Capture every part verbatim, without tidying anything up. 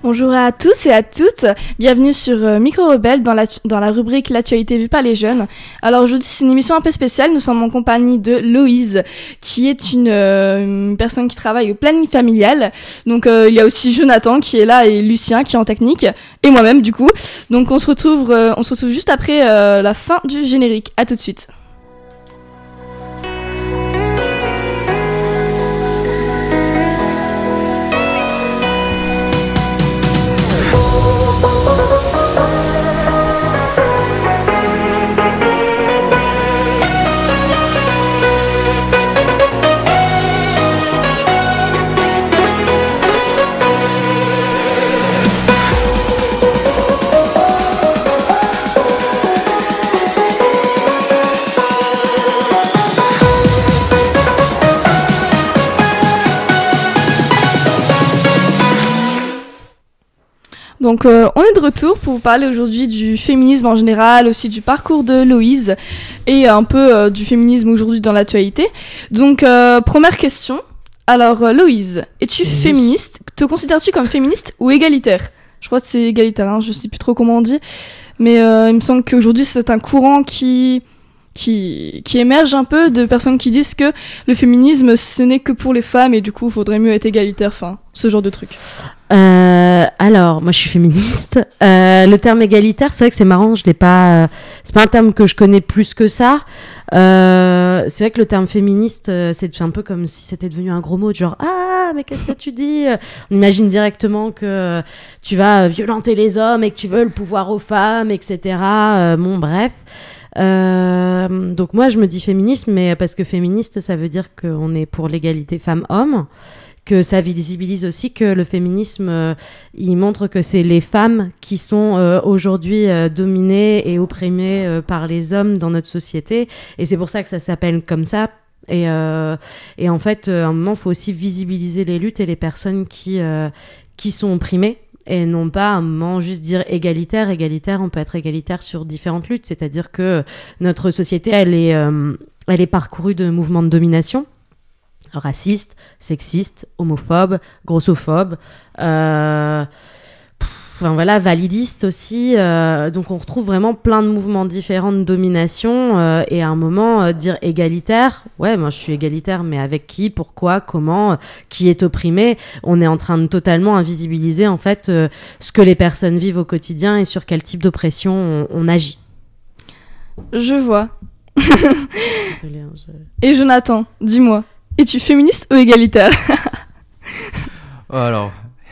Bonjour à tous et à toutes, bienvenue sur euh, Micro Rebelle dans la, dans la rubrique L'actualité vue par les jeunes. Alors aujourd'hui c'est une émission un peu spéciale, nous sommes en compagnie de Loïse qui est une, euh, une personne qui travaille au planning familial. Donc euh, il y a aussi Jonathan qui est là et Lucien qui est en technique et moi-même du coup. Donc on se retrouve, euh, on se retrouve juste après euh, la fin du générique, à tout de suite. Donc euh, on est de retour pour vous parler aujourd'hui du féminisme en général, aussi du parcours de Loïse et un peu euh, du féminisme aujourd'hui dans l'actualité. Donc euh, première question, alors euh, Loïse, es-tu oui. féministe ? Te considères-tu comme féministe ou égalitaire ? Je crois que c'est égalitaire, hein, je sais plus trop comment on dit, mais euh, il me semble qu'aujourd'hui c'est un courant qui... Qui, qui émerge un peu de personnes qui disent que le féminisme ce n'est que pour les femmes et du coup il faudrait mieux être égalitaire, enfin ce genre de truc. Euh, alors moi je suis féministe. Euh, le terme égalitaire, c'est vrai que c'est marrant, je l'ai pas. Euh, c'est pas un terme que je connais plus que ça. Euh, c'est vrai que le terme féministe, euh, c'est un peu comme si c'était devenu un gros mot, genre ah mais qu'est-ce que tu dis ? On imagine directement que euh, tu vas violenter les hommes et que tu veux le pouvoir aux femmes, et cetera. Euh, bon bref. Euh, donc moi je me dis féministe, mais parce que féministe ça veut dire qu'on est pour l'égalité femmes-hommes, que ça visibilise aussi que le féminisme euh, il montre que c'est les femmes qui sont euh, aujourd'hui euh, dominées et opprimées euh, par les hommes dans notre société, et c'est pour ça que ça s'appelle comme ça. Et, euh, et en fait à un moment il faut aussi visibiliser les luttes et les personnes qui, euh, qui sont opprimées. Et non pas à un moment juste dire égalitaire. Égalitaire, on peut être égalitaire sur différentes luttes. C'est-à-dire que notre société, elle est, euh, elle est parcourue de mouvements de domination. Racistes, sexistes, homophobes, grossophobes. Euh, Enfin voilà, validiste aussi. Euh, donc on retrouve vraiment plein de mouvements différents de domination. Euh, et à un moment, euh, dire égalitaire, ouais, moi je suis égalitaire, mais avec qui, pourquoi, comment, euh, qui est opprimé ? On est en train de totalement invisibiliser en fait euh, ce que les personnes vivent au quotidien et sur quel type d'oppression on, on agit. Je vois. Désolée, hein, je... Et Jonathan, dis-moi, es-tu féministe ou égalitaire ? Alors...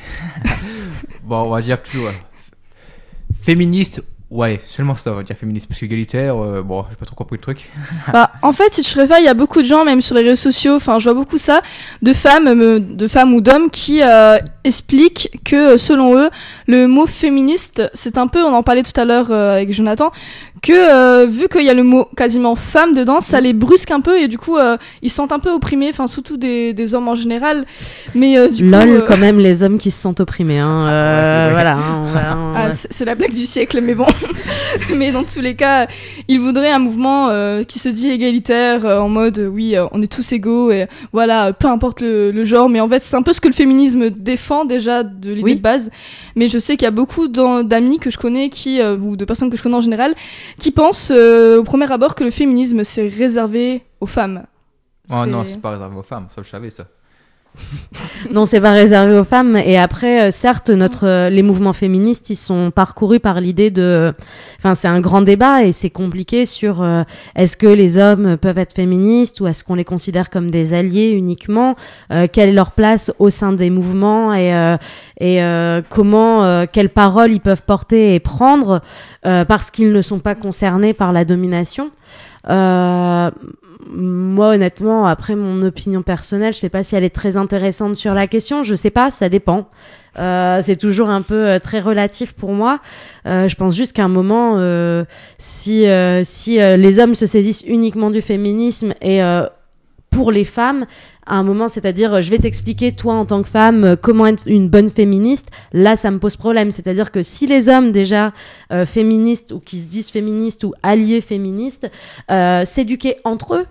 Bon, on va dire plutôt ouais. féministe, ouais, seulement ça, on va dire féministe, parce qu'égalitaire, euh, bon, j'ai pas trop compris le truc. Bah, en fait, si tu préfères, il y a beaucoup de gens, même sur les réseaux sociaux, enfin, je vois beaucoup ça, de femmes, euh, de femmes ou d'hommes qui euh, expliquent que, selon eux, le mot féministe, c'est un peu, on en parlait tout à l'heure euh, avec Jonathan, que euh, vu qu'il y a le mot quasiment femme dedans, ça les brusque un peu et du coup euh, ils se sentent un peu opprimés, enfin surtout des, des hommes en général. Mais euh, du Lol, coup, euh... quand même les hommes qui se sentent opprimés. Hein. Euh, ouais, voilà. Hein, on va, on... ah, c'est, c'est la blague du siècle, mais bon. Mais dans tous les cas, ils voudraient un mouvement euh, qui se dit égalitaire, euh, en mode euh, oui, euh, on est tous égaux et voilà, euh, peu importe le, le genre. Mais en fait, c'est un peu ce que le féminisme défend déjà de l'idée oui. de base. Mais je sais qu'il y a beaucoup d'amis que je connais qui euh, ou de personnes que je connais en général qui pensent euh, au premier abord que le féminisme c'est réservé aux femmes. Oh c'est... non, c'est pas réservé aux femmes, ça je savais ça. Non, c'est pas réservé aux femmes. Et après, euh, certes, notre, euh, les mouvements féministes, ils sont parcourus par l'idée de... Enfin, c'est un grand débat et c'est compliqué sur euh, est-ce que les hommes peuvent être féministes ou est-ce qu'on les considère comme des alliés uniquement, euh, quelle est leur place au sein des mouvements et, euh, et euh, comment, euh, quelles paroles ils peuvent porter et prendre euh, parce qu'ils ne sont pas concernés par la domination. Euh, moi honnêtement, après mon opinion personnelle, je sais pas si elle est très intéressante sur la question, je sais pas, ça dépend. Euh, c'est toujours un peu euh, très relatif pour moi. Euh, je pense juste qu'à un moment, euh, si, euh, si euh, les hommes se saisissent uniquement du féminisme et euh, pour les femmes, à un moment, c'est-à-dire, je vais t'expliquer, toi, en tant que femme, comment être une bonne féministe, là, ça me pose problème. C'est-à-dire que si les hommes, déjà, euh, féministes, ou qui se disent féministes, ou alliés féministes, euh, s'éduquaient entre eux,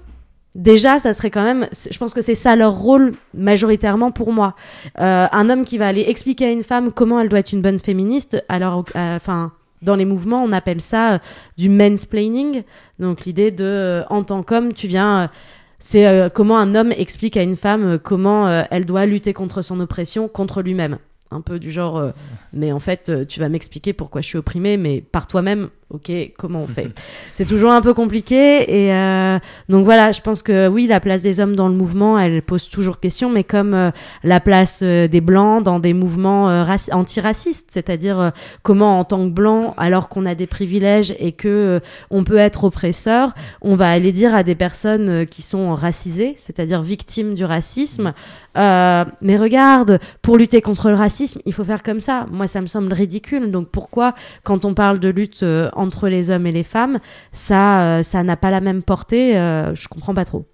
Déjà, ça serait quand même, je pense que c'est ça leur rôle majoritairement pour moi. Euh, un homme qui va aller expliquer à une femme comment elle doit être une bonne féministe, alors, enfin, euh, dans les mouvements, on appelle ça euh, du mansplaining. Donc l'idée de, euh, en tant qu'homme, tu viens, euh, c'est euh, comment un homme explique à une femme euh, comment euh, elle doit lutter contre son oppression, contre lui-même. Un peu du genre, euh, mais en fait, euh, tu vas m'expliquer pourquoi je suis opprimée, mais par toi-même, ok, comment on fait? C'est toujours un peu compliqué. Et euh, donc voilà, je pense que oui, la place des hommes dans le mouvement, elle pose toujours question, mais comme euh, la place euh, des Blancs dans des mouvements euh, raci- antiracistes, c'est-à-dire euh, comment en tant que Blanc, alors qu'on a des privilèges et que euh, on peut être oppresseur, on va aller dire à des personnes euh, qui sont racisées, c'est-à-dire victimes du racisme, euh, mais regarde, pour lutter contre le racisme, il faut faire comme ça. Moi, ça me semble ridicule. Donc pourquoi, quand on parle de lutte euh, entre les hommes et les femmes, ça, euh, ça n'a pas la même portée, euh, je comprends pas trop.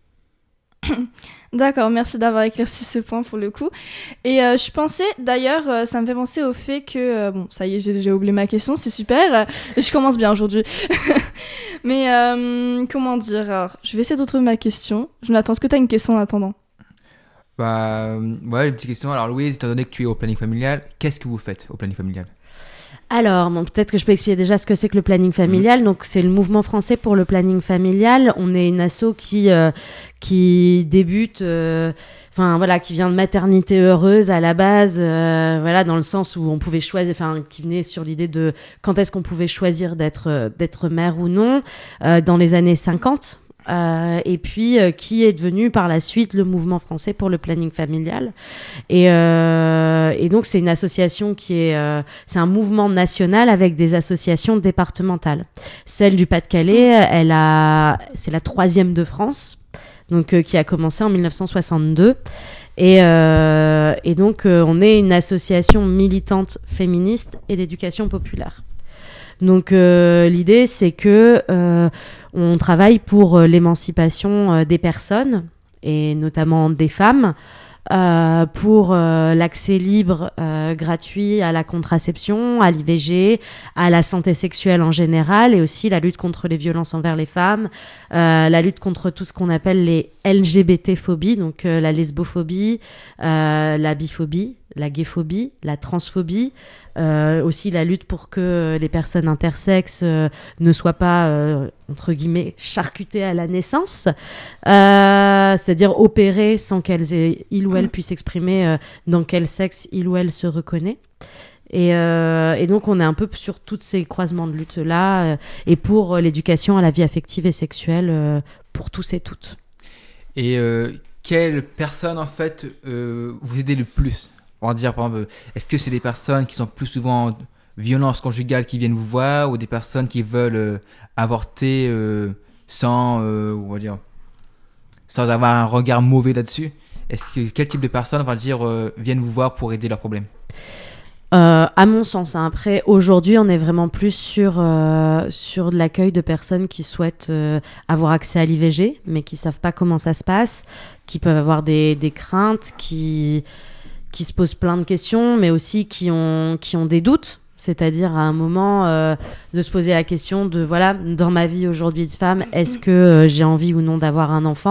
D'accord, merci d'avoir éclairci ce point pour le coup. Et euh, je pensais, d'ailleurs, euh, ça me fait penser au fait que... Euh, bon, ça y est, j'ai, j'ai oublié ma question, c'est super. Euh, je commence bien aujourd'hui. Mais euh, comment dire alors, je vais essayer de retrouver ma question. Jonathan, est-ce que tu as une question en attendant? Bah, euh, ouais, une petite question. Alors, Louise, étant donné que tu es au planning familial, qu'est-ce que vous faites au planning familial? Alors, bon, peut-être que je peux expliquer déjà ce que c'est que le planning familial. Mmh. Donc, c'est le mouvement français pour le planning familial. On est une asso qui, euh, qui débute, euh, enfin voilà, qui vient de maternité heureuse à la base, euh, voilà, dans le sens où on pouvait choisir, enfin, qui venait sur l'idée de quand est-ce qu'on pouvait choisir d'être, d'être mère ou non, euh, dans les années cinquante. Euh, et puis euh, qui est devenu par la suite le mouvement français pour le planning familial. Et, euh, et donc c'est une association qui est, euh, c'est un mouvement national avec des associations départementales. Celle du Pas-de-Calais, elle a, c'est la troisième de France, donc euh, qui a commencé en dix-neuf cent soixante-deux. Et, euh, et donc euh, on est une association militante féministe et d'éducation populaire. Donc euh, l'idée c'est que euh, on travaille pour euh, l'émancipation euh, des personnes et notamment des femmes, euh, pour euh, l'accès libre, euh, gratuit à la contraception, à l'I V G, à la santé sexuelle en général, et aussi la lutte contre les violences envers les femmes, euh, la lutte contre tout ce qu'on appelle les L G B T-phobies, donc euh, la lesbophobie, euh, la biphobie, la gayphobie, la transphobie, euh, aussi la lutte pour que les personnes intersexes euh, ne soient pas, euh, entre guillemets, charcutées à la naissance, euh, c'est-à-dire opérées sans qu'elles aient, il ou elle puisse exprimer euh, dans quel sexe il ou elle se reconnaît. Et, euh, et donc on est un peu sur tous ces croisements de lutte-là, euh, et pour euh, l'éducation à la vie affective et sexuelle euh, pour tous et toutes. Et euh, quelles personnes, en fait, euh, vous aidez le plus? On va dire, par exemple, est-ce que c'est des personnes qui sont plus souvent en violence conjugale qui viennent vous voir, ou des personnes qui veulent euh, avorter euh, sans, euh, on va dire, sans avoir un regard mauvais là-dessus? Est-ce que quel type de personnes, on va dire, euh, viennent vous voir pour aider leurs problèmes? Euh, à mon sens, hein. Après, aujourd'hui, on est vraiment plus sur, euh, sur de l'accueil de personnes qui souhaitent euh, avoir accès à l'I V G, mais qui savent pas comment ça se passe, qui peuvent avoir des, des craintes, qui, qui se posent plein de questions, mais aussi qui ont, qui ont des doutes. C'est-à-dire à un moment euh, de se poser la question de, voilà, dans ma vie aujourd'hui de femme, est-ce que euh, j'ai envie ou non d'avoir un enfant ?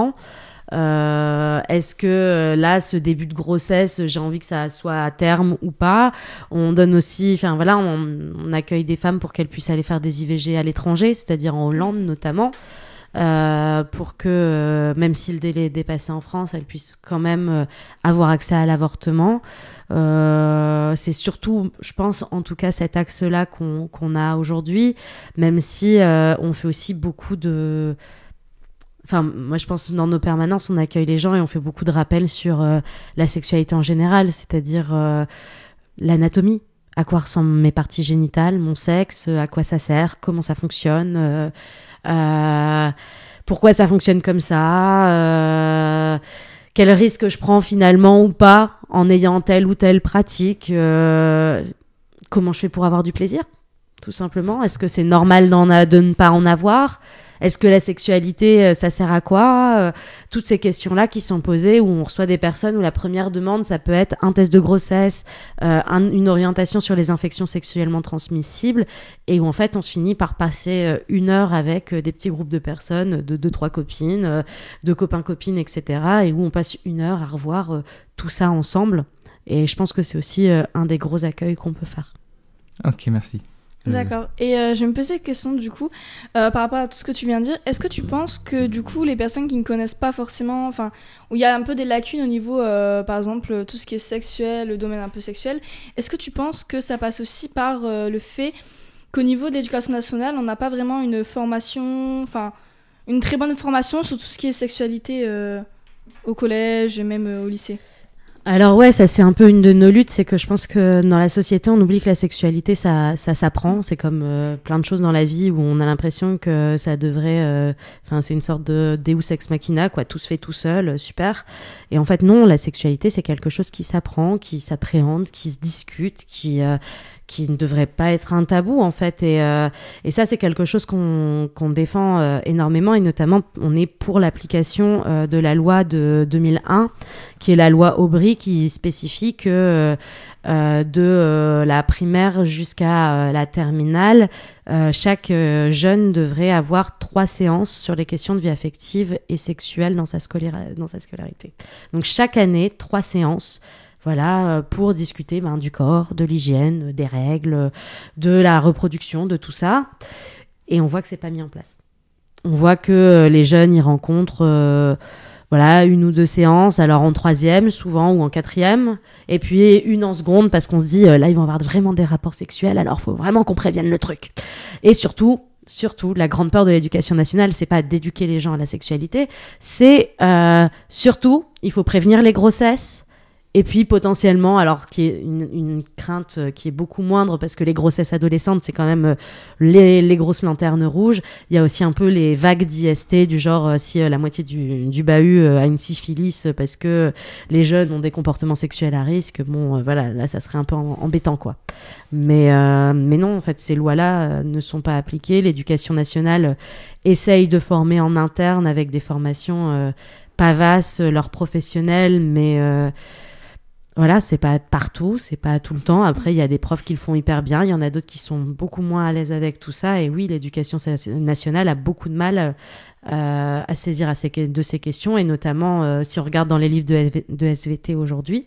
Euh, est-ce que euh, là, ce début de grossesse, j'ai envie que ça soit à terme ou pas? On donne aussi, enfin voilà, on, on accueille des femmes pour qu'elles puissent aller faire des I V G à l'étranger, c'est-à-dire en Hollande notamment, euh, pour que euh, même si le délai est dépassé en France, elles puissent quand même euh, avoir accès à l'avortement. Euh, c'est surtout, je pense, en tout cas, cet axe-là qu'on, qu'on a aujourd'hui, même si euh, on fait aussi beaucoup de... Enfin, moi, je pense que dans nos permanences, on accueille les gens et on fait beaucoup de rappels sur euh, la sexualité en général, c'est-à-dire euh, l'anatomie. À quoi ressemblent mes parties génitales, mon sexe, à quoi ça sert, comment ça fonctionne, euh, euh, pourquoi ça fonctionne comme ça, euh, quel risque je prends finalement ou pas en ayant telle ou telle pratique, euh, comment je fais pour avoir du plaisir. tout simplement. Est-ce que c'est normal d'en a, de ne pas en avoir ? Est-ce que la sexualité, ça sert à quoi ? euh, Toutes ces questions-là qui sont posées, où on reçoit des personnes où la première demande, ça peut être un test de grossesse, euh, un, une orientation sur les infections sexuellement transmissibles, et où en fait on se finit par passer euh, une heure avec euh, des petits groupes de personnes, de deux, trois copines, euh, de copains-copines, et cetera, et où on passe une heure à revoir euh, tout ça ensemble. Et je pense que c'est aussi euh, un des gros accueils qu'on peut faire. Ok, merci. D'accord. Et euh, je me posais une question du coup, euh, par rapport à tout ce que tu viens de dire. Est-ce que tu penses que du coup, les personnes qui ne connaissent pas forcément, enfin, où il y a un peu des lacunes au niveau, euh, par exemple, tout ce qui est sexuel, le domaine un peu sexuel, est-ce que tu penses que ça passe aussi par euh, le fait qu'au niveau de l'éducation nationale, on n'a pas vraiment une formation, enfin, une très bonne formation sur tout ce qui est sexualité euh, au collège et même euh, au lycée ? Alors ouais, ça c'est un peu une de nos luttes, c'est que je pense que dans la société, on oublie que la sexualité, ça, ça s'apprend. C'est comme euh, plein de choses dans la vie où on a l'impression que ça devrait... Enfin, euh, c'est une sorte de Deus ex machina, quoi. Tout se fait tout seul, euh, super. Et en fait, non, la sexualité, c'est quelque chose qui s'apprend, qui s'appréhende, qui se discute, qui... Euh, qui ne devrait pas être un tabou en fait, et, euh, et ça c'est quelque chose qu'on, qu'on défend euh, énormément, et notamment on est pour l'application euh, de la loi de deux mille un qui est la loi Aubry, qui spécifie que euh, de euh, la primaire jusqu'à euh, la terminale, euh, chaque euh, jeune devrait avoir trois séances sur les questions de vie affective et sexuelle dans sa, scolara- dans sa scolarité. Donc chaque année, trois séances. Voilà, pour discuter ben, du corps, de l'hygiène, des règles, de la reproduction, de tout ça. Et on voit que c'est pas mis en place. On voit que les jeunes y rencontrent euh, voilà, une ou deux séances, alors en troisième souvent ou en quatrième, et puis une en seconde parce qu'on se dit euh, là ils vont avoir vraiment des rapports sexuels, alors il faut vraiment qu'on prévienne le truc. Et surtout, surtout, la grande peur de l'éducation nationale, c'est pas d'éduquer les gens à la sexualité, c'est euh, surtout, il faut prévenir les grossesses. Et puis potentiellement, alors qui est une, une crainte qui est beaucoup moindre parce que les grossesses adolescentes, c'est quand même euh, les, les grosses lanternes rouges. Il y a aussi un peu les vagues d'I S T du genre euh, si euh, la moitié du, du bahut euh, a une syphilis parce que les jeunes ont des comportements sexuels à risque. Bon, euh, voilà, là ça serait un peu en, embêtant quoi. Mais, euh, mais non, en fait, ces lois-là euh, ne sont pas appliquées. L'éducation nationale euh, essaye de former en interne avec des formations euh, pas vastes, leurs professionnels, mais... Euh, Voilà, c'est pas partout, c'est pas tout le temps. Après, il y a des profs qui le font hyper bien, il y en a d'autres qui sont beaucoup moins à l'aise avec tout ça. Et oui, l'éducation nationale a beaucoup de mal euh, à saisir à ces, de ces questions. Et notamment, euh, si on regarde dans les livres de, de S V T aujourd'hui,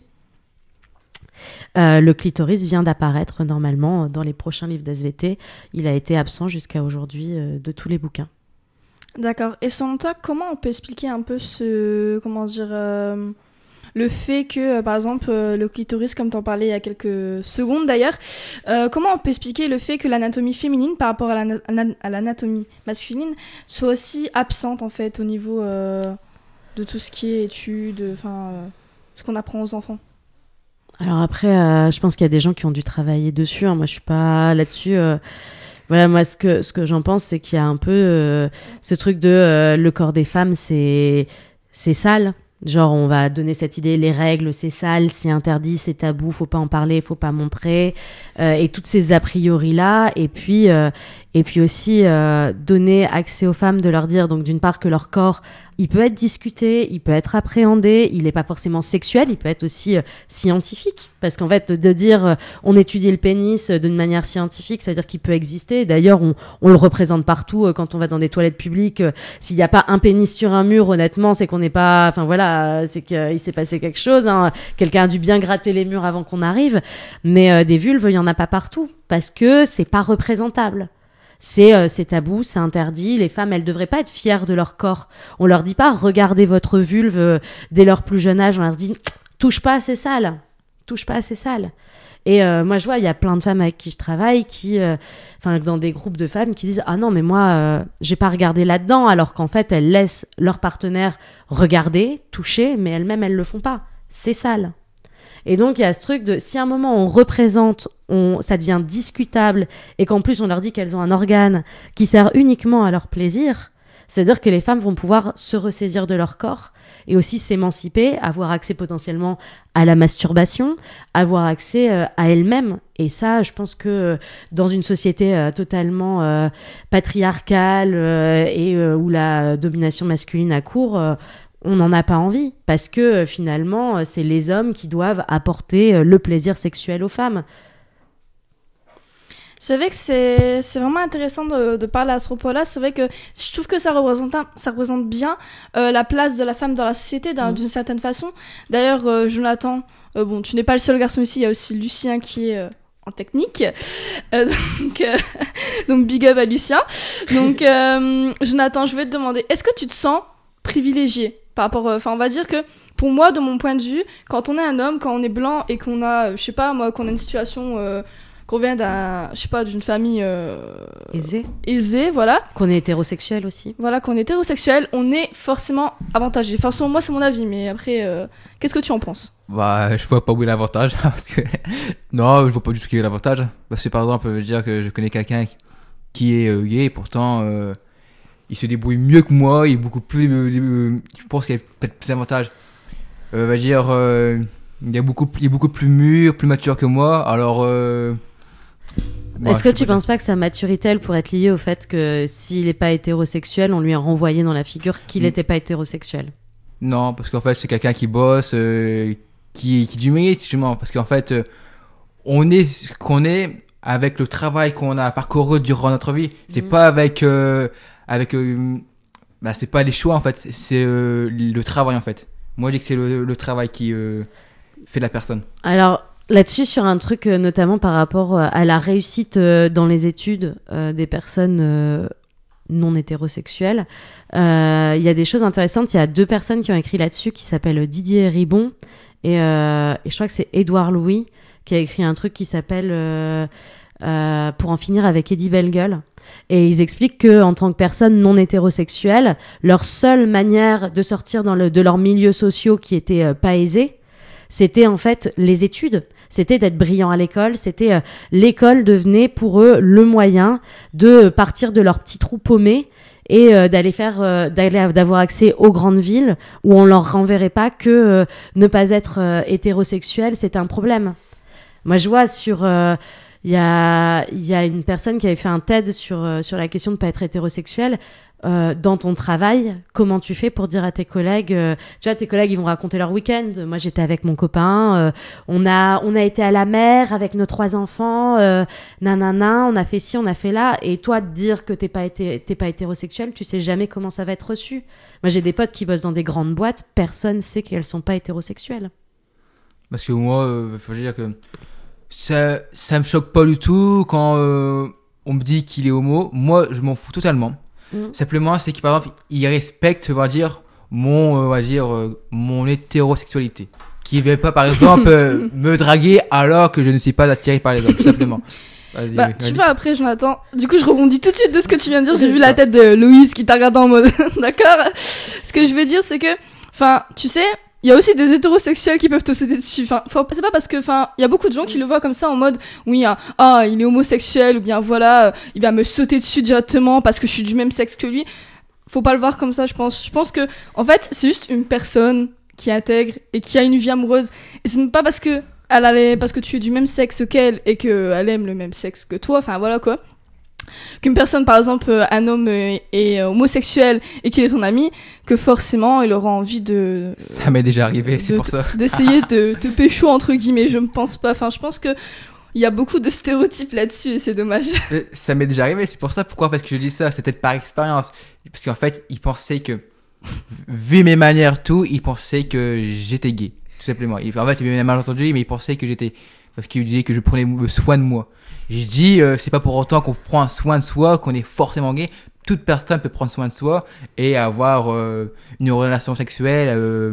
euh, le clitoris vient d'apparaître normalement dans les prochains livres d'S V T. Il a été absent jusqu'à aujourd'hui euh, de tous les bouquins. D'accord. Et selon toi, comment on peut expliquer un peu ce... Comment dire... Euh... Le fait que, euh, par exemple, euh, le clitoris, comme tu en parlais il y a quelques secondes d'ailleurs, euh, comment on peut expliquer le fait que l'anatomie féminine par rapport à, l'ana- à l'anatomie masculine soit aussi absente en fait au niveau euh, de tout ce qui est études, enfin, euh, ce qu'on apprend aux enfants? Alors après, euh, je pense qu'il y a des gens qui ont dû travailler dessus. Hein. Moi, je suis pas là-dessus. Euh... Voilà, moi, ce que, ce que j'en pense, c'est qu'il y a un peu euh, ce truc de euh, le corps des femmes, c'est, c'est sale. Genre, on va donner cette idée, les règles, c'est sale, c'est interdit, c'est tabou, faut pas en parler, faut pas montrer, euh, et toutes ces a priori-là. Et puis, euh, et puis aussi euh, donner accès aux femmes, de leur dire, donc d'une part que leur corps, il peut être discuté, il peut être appréhendé, il n'est pas forcément sexuel, il peut être aussi euh, scientifique. Parce qu'en fait, de dire euh, on étudie le pénis euh, d'une manière scientifique, ça veut dire qu'il peut exister. D'ailleurs, on, on le représente partout euh, quand on va dans des toilettes publiques. Euh, s'il n'y a pas un pénis sur un mur, honnêtement, c'est qu'on n'est pas... Enfin voilà, euh, c'est qu'il euh, s'est passé quelque chose. Hein. Quelqu'un a dû bien gratter les murs avant qu'on arrive. Mais euh, des vulves, il n'y en a pas partout. Parce que c'est pas représentable. C'est, euh, c'est tabou, c'est interdit. Les femmes, elles devraient pas être fières de leur corps. On leur dit pas, regardez votre vulve euh, dès leur plus jeune âge. On leur dit, touche pas, c'est sale. Touche pas, c'est sale. Et euh, moi, je vois, il y a plein de femmes avec qui je travaille, qui, enfin, euh, dans des groupes de femmes, qui disent, ah non, mais moi, euh, j'ai pas regardé là-dedans, alors qu'en fait, elles laissent leur partenaire regarder, toucher, mais elles-mêmes, elles le font pas. C'est sale. Et donc, il y a ce truc de, si à un moment on représente, on, ça devient discutable, et qu'en plus on leur dit qu'elles ont un organe qui sert uniquement à leur plaisir, C'est-à-dire que les femmes vont pouvoir se ressaisir de leur corps et aussi s'émanciper, avoir accès potentiellement à la masturbation, avoir accès euh, à elles-mêmes. Et ça, je pense que euh, dans une société euh, totalement euh, patriarcale euh, et euh, où la domination masculine a cours, euh, on n'en a pas envie. Parce que euh, finalement, euh, c'est les hommes qui doivent apporter euh, le plaisir sexuel aux femmes. C'est vrai que c'est, c'est vraiment intéressant de, de parler à ce propos-là. C'est vrai que je trouve que ça représente, un- ça représente bien euh, la place de la femme dans la société d'un- Mm. d'une certaine façon. D'ailleurs, euh, Jonathan, euh, bon, tu n'es pas le seul garçon ici, il y a aussi Lucien qui est euh, en technique. Euh, donc, euh, donc, big up à Lucien. Donc, euh, Jonathan, je vais te demander, est-ce que tu te sens privilégié par rapport... Enfin, on va dire que pour moi, de mon point de vue, quand on est un homme, quand on est blanc et qu'on a, euh, je sais pas, moi, qu'on a une situation... euh, qu'on vient d'un, je sais pas, d'une famille euh, Aisé. aisée, voilà, Qu'on est hétérosexuel aussi. voilà, qu'on est hétérosexuel, on est forcément avantagé. Enfin, selon moi, c'est mon avis, mais après, euh, qu'est-ce que tu en penses ? Bah, je vois pas où est l'avantage. Parce que... Non, je vois pas du tout quel est l'avantage. Parce que par exemple, je veux dire que je connais quelqu'un qui- qui est euh, gay et pourtant euh, il se débrouille mieux que moi. Il est beaucoup plus. euh, euh, je pense qu'il y a peut-être plus d'avantages. Euh, on va dire, euh, il, est beaucoup, il est beaucoup plus mûr, plus mature que moi. Alors. Euh... bon, Est-ce que je sais tu pas penses pas que sa maturité, elle pourrait être liée au fait que s'il n'est pas hétérosexuel, on lui a renvoyé dans la figure qu'il Mm. n'était pas hétérosexuel ? dire. Non, parce qu'en fait, c'est quelqu'un qui bosse, euh, qui, qui du mérite, justement. Parce qu'en fait, euh, on est ce qu'on est avec le travail qu'on a parcouru durant notre vie. C'est Mhm. pas avec. euh, avec euh, bah, c'est pas les choix, en fait. C'est- C'est euh, le travail, en fait. Moi, je dis que c'est le, le travail qui euh, fait la personne. Alors, là-dessus, sur un truc, euh, notamment par rapport euh, à la réussite euh, dans les études euh, des personnes euh, non hétérosexuelles, euh, il y a des choses intéressantes. Il y a deux personnes qui ont écrit là-dessus qui s'appellent Didier Ribon et, euh, et je crois que c'est Édouard Louis qui a écrit un truc qui s'appelle euh, euh, Pour en finir avec Eddie Bellegueule. Et ils expliquent que en tant que personnes non hétérosexuelles, leur seule manière de sortir dans le, de leurs milieux sociaux qui étaient euh, pas aisés, c'était en fait les études. C'était d'être brillant à l'école. C'était euh, l'école devenait pour eux le moyen de partir de leur petit trou paumé et euh, d'aller faire, euh, d'aller d'avoir accès aux grandes villes où on leur renverrait pas que euh, ne pas être euh, hétérosexuel, c'était un problème. Moi, je vois sur euh, il y a il y a une personne qui avait fait un TED sur euh, sur la question de pas être hétérosexuel. Euh, dans ton travail, comment tu fais pour dire à tes collègues, euh, tu vois, tes collègues ils vont raconter leur week-end. Moi j'étais avec mon copain, euh, on a on a été à la mer avec nos trois enfants, euh, nanana, on a fait ci, on a fait là, et toi de dire que t'es pas été, t'es pas hétérosexuel, tu sais jamais comment ça va être reçu. Moi j'ai des potes qui bossent dans des grandes boîtes, personne sait qu'elles sont pas hétérosexuelles. Parce que moi, il faut dire que ça, ça me choque pas du tout quand euh, on me dit qu'il est homo. Moi, je m'en fous totalement. Mm. Simplement, c'est qu'il, par exemple, il respecte, on va dire, mon, euh, on va dire, euh, mon hétérosexualité. Qui ne veut pas, par exemple, euh, me draguer alors que je ne suis pas attiré par les hommes, tout simplement. Vas-y, Bah, vas-y. tu vois, après, Jonathan, du coup, je rebondis tout de suite de ce que tu viens de dire. J'ai vu la tête de Louise qui t'a regardé en mode d'accord. Ce que je veux dire, c'est que, enfin, tu sais, il y a aussi des hétérosexuels qui peuvent te sauter dessus. Enfin, faut- c'est pas parce que, enfin, il y a beaucoup de gens qui le voient comme ça en mode, oui, hein, ah, il est homosexuel, ou bien voilà, euh, il va me sauter dessus directement parce que je suis du même sexe que lui. Faut pas le voir comme ça, je pense. Je pense que, en fait, c'est juste une personne qui intègre et qui a une vie amoureuse. Et ce n'est pas parce que elle a les- parce que tu es du même sexe qu'elle et qu'elle aime le même sexe que toi, enfin voilà quoi. Qu'une personne, par exemple, euh, un homme euh, est euh, homosexuel et qu'il est ton ami, que forcément il aura envie de. Ça m'est déjà arrivé, c'est de- pour ça. D'essayer de te pécho, entre guillemets, je ne pense pas. Enfin, je pense que. Il y a beaucoup de stéréotypes là-dessus et c'est dommage. Euh, Ça m'est déjà arrivé, c'est pour ça pourquoi en fait que je dis ça, c'est peut-être par expérience. Parce qu'en fait, il pensait que, vu mes manières, tout, il pensait que j'étais gay, tout simplement. Il- En fait, il m'avait mal entendu, mais il pensait que j'étais. Parce qu'il disait que je prenais soin de moi. Je dis, euh, c'est pas pour autant qu'on prend soin de soi, qu'on est forcément gay. Toute personne peut prendre soin de soi et avoir euh, une relation sexuelle euh,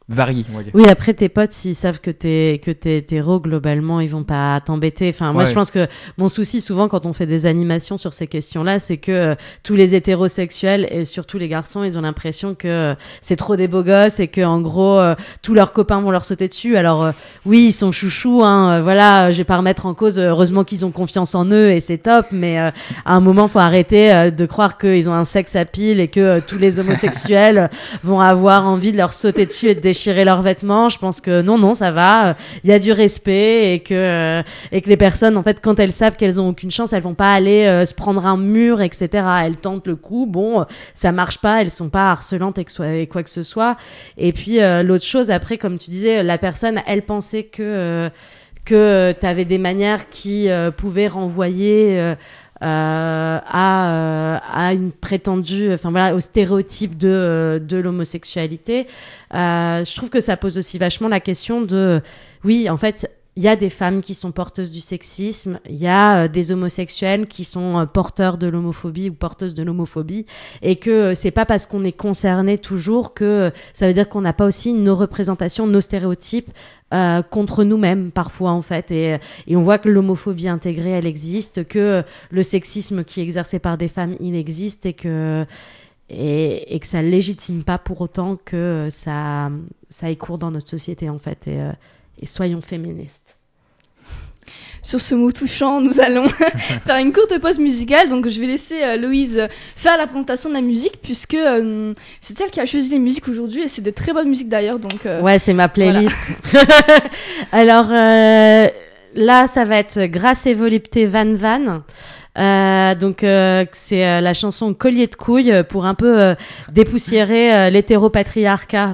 varié, on va dire. Oui, après tes potes, s'ils savent que t'es que t'es hétéro, globalement, ils vont pas t'embêter. Enfin, moi, Ouais. je pense que mon souci, souvent, quand on fait des animations sur ces questions-là, c'est que euh, tous les hétérosexuels et surtout les garçons, ils ont l'impression que euh, c'est trop des beaux gosses et que, en gros, euh, tous leurs copains vont leur sauter dessus. Alors, euh, oui, ils sont chouchous, hein. euh, voilà, je vais pas remettre en cause. euh, Heureusement qu'ils ont confiance en eux et c'est top. Mais euh, à un moment, faut arrêter euh, de croire qu'ils ont un sexe à pile et que euh, tous les homosexuels vont avoir envie de leur sauter dessus et de déchirer leurs vêtements. Je pense que non, non, ça va. Il y a du respect et que, euh, et que les personnes, en fait, quand elles savent qu'elles ont aucune chance, elles vont pas aller euh, se prendre un mur, et cetera. Elles tentent le coup. Bon, euh, ça marche pas. Elles sont pas harcelantes et, que soit, et quoi que ce soit. Et puis, euh, l'autre chose, après, comme tu disais, la personne, elle pensait que, euh, que tu avais des manières qui euh, pouvaient renvoyer... Euh, Euh, à, euh, à une prétendue, enfin voilà, au stéréotype de, euh, de l'homosexualité. Euh, je trouve que ça pose aussi vachement la question de, oui, en fait, il y a des femmes qui sont porteuses du sexisme, il y a euh, des homosexuels qui sont euh, porteurs de l'homophobie ou porteuses de l'homophobie, et que euh, c'est pas parce qu'on est concerné toujours que euh, ça veut dire qu'on n'a pas aussi nos représentations, nos stéréotypes Euh, contre nous-mêmes parfois en fait, et, et on voit que l'homophobie intégrée elle existe, que le sexisme qui est exercé par des femmes il existe, et que, et, et que ça légitime pas pour autant que ça, ça ait cours dans notre société en fait, et, et soyons féministes. Sur ce mot touchant, nous allons faire une courte pause musicale. Donc, je vais laisser euh, Loïse faire la présentation de la musique, puisque euh, c'est elle qui a choisi les musiques aujourd'hui, et c'est des très bonnes musiques d'ailleurs. Donc, euh, ouais, c'est ma playlist. Voilà. Alors euh, là, ça va être Grâce et Volupté Van Van. Euh, donc euh, c'est euh, la chanson Collier de couilles pour un peu euh, dépoussiérer euh, l'hétéropatriarcat.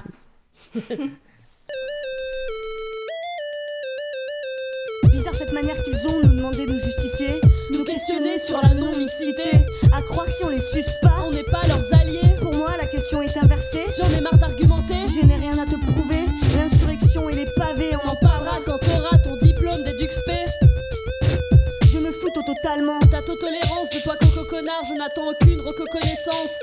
Bizarre cette manière qu'ils ont de nous demander de nous justifier, nous questionner sur la non-mixité, à croire que si on les suce pas, On n'est pas leurs alliés, pour moi la question est inversée. j'en ai marre d'argumenter. Je n'ai rien à te prouver, l'insurrection et les pavés, on On en en parlera quand t'auras ton diplôme d'EduxP. Je me fous tout totalement. De ta tolérance, de toi coco connard, je n'attends aucune reconnaissance.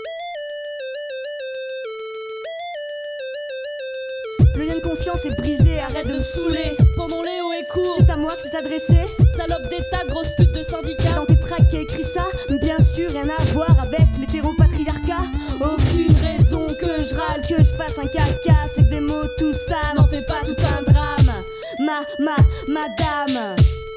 Le lien de confiance est brisé, arrête de me saouler. Pendant les hauts et courts, C'est à moi que c'est adressé. salope d'état, grosse pute de C'est syndicat. dans tes tracts qui a écrit ça, mais bien sûr rien à voir avec l'hétéropatriarcat. Aucune raison que je râle, que je fasse un caca, c'est que des mots tout ça N'en fais pas tout un drame. Ma, ma, madame.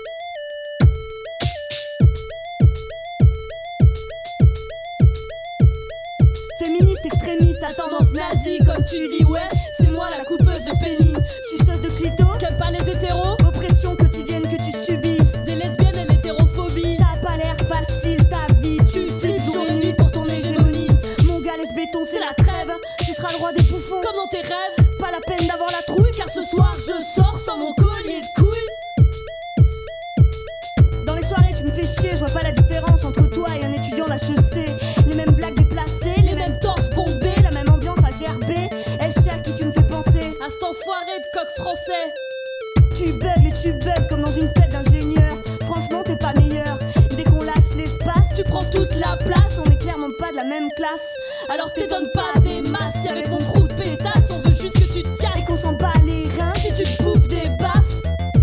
Féministe, extrémiste, à tendance nazie, comme tu dis, ouais, c'est moi la coupeuse de pénis. Suceuse de clito, Qu'aiment pas les hétéros, oppression quotidienne que tu subis. des lesbiennes et l'hétérophobie. Ça a pas l'air facile ta vie, tu flippes jour et nuit pour ton hégémonie. Mon gars, laisse béton, c'est la trêve. Tu seras le roi des bouffons, Comme dans tes rêves, pas la peine d'avoir la trouille, car ce soir je sors sans mon collier de couilles. Dans les soirées, tu me fais chier, je vois pas la différence entre toi et un étudiant d'H E C. Les mêmes blagues déplacées, les les mêmes mêmes torses bombés. la même ambiance à G R B. Est-ce à qui tu me fais penser? À cet enfoiré de coq français. Tu bugs et tu bugs comme dans une fête d'ingénieurs. Franchement, t'es pas meilleur. Dès qu'on lâche l'espace, Tu prends toute la place, on est clairement pas de la même classe. alors t'étonnes pas des masses. Si avec mon crew de pétasse, on veut juste que tu te Et casses. qu'on s'en bat les reins. Si tu te bouffes des baffes,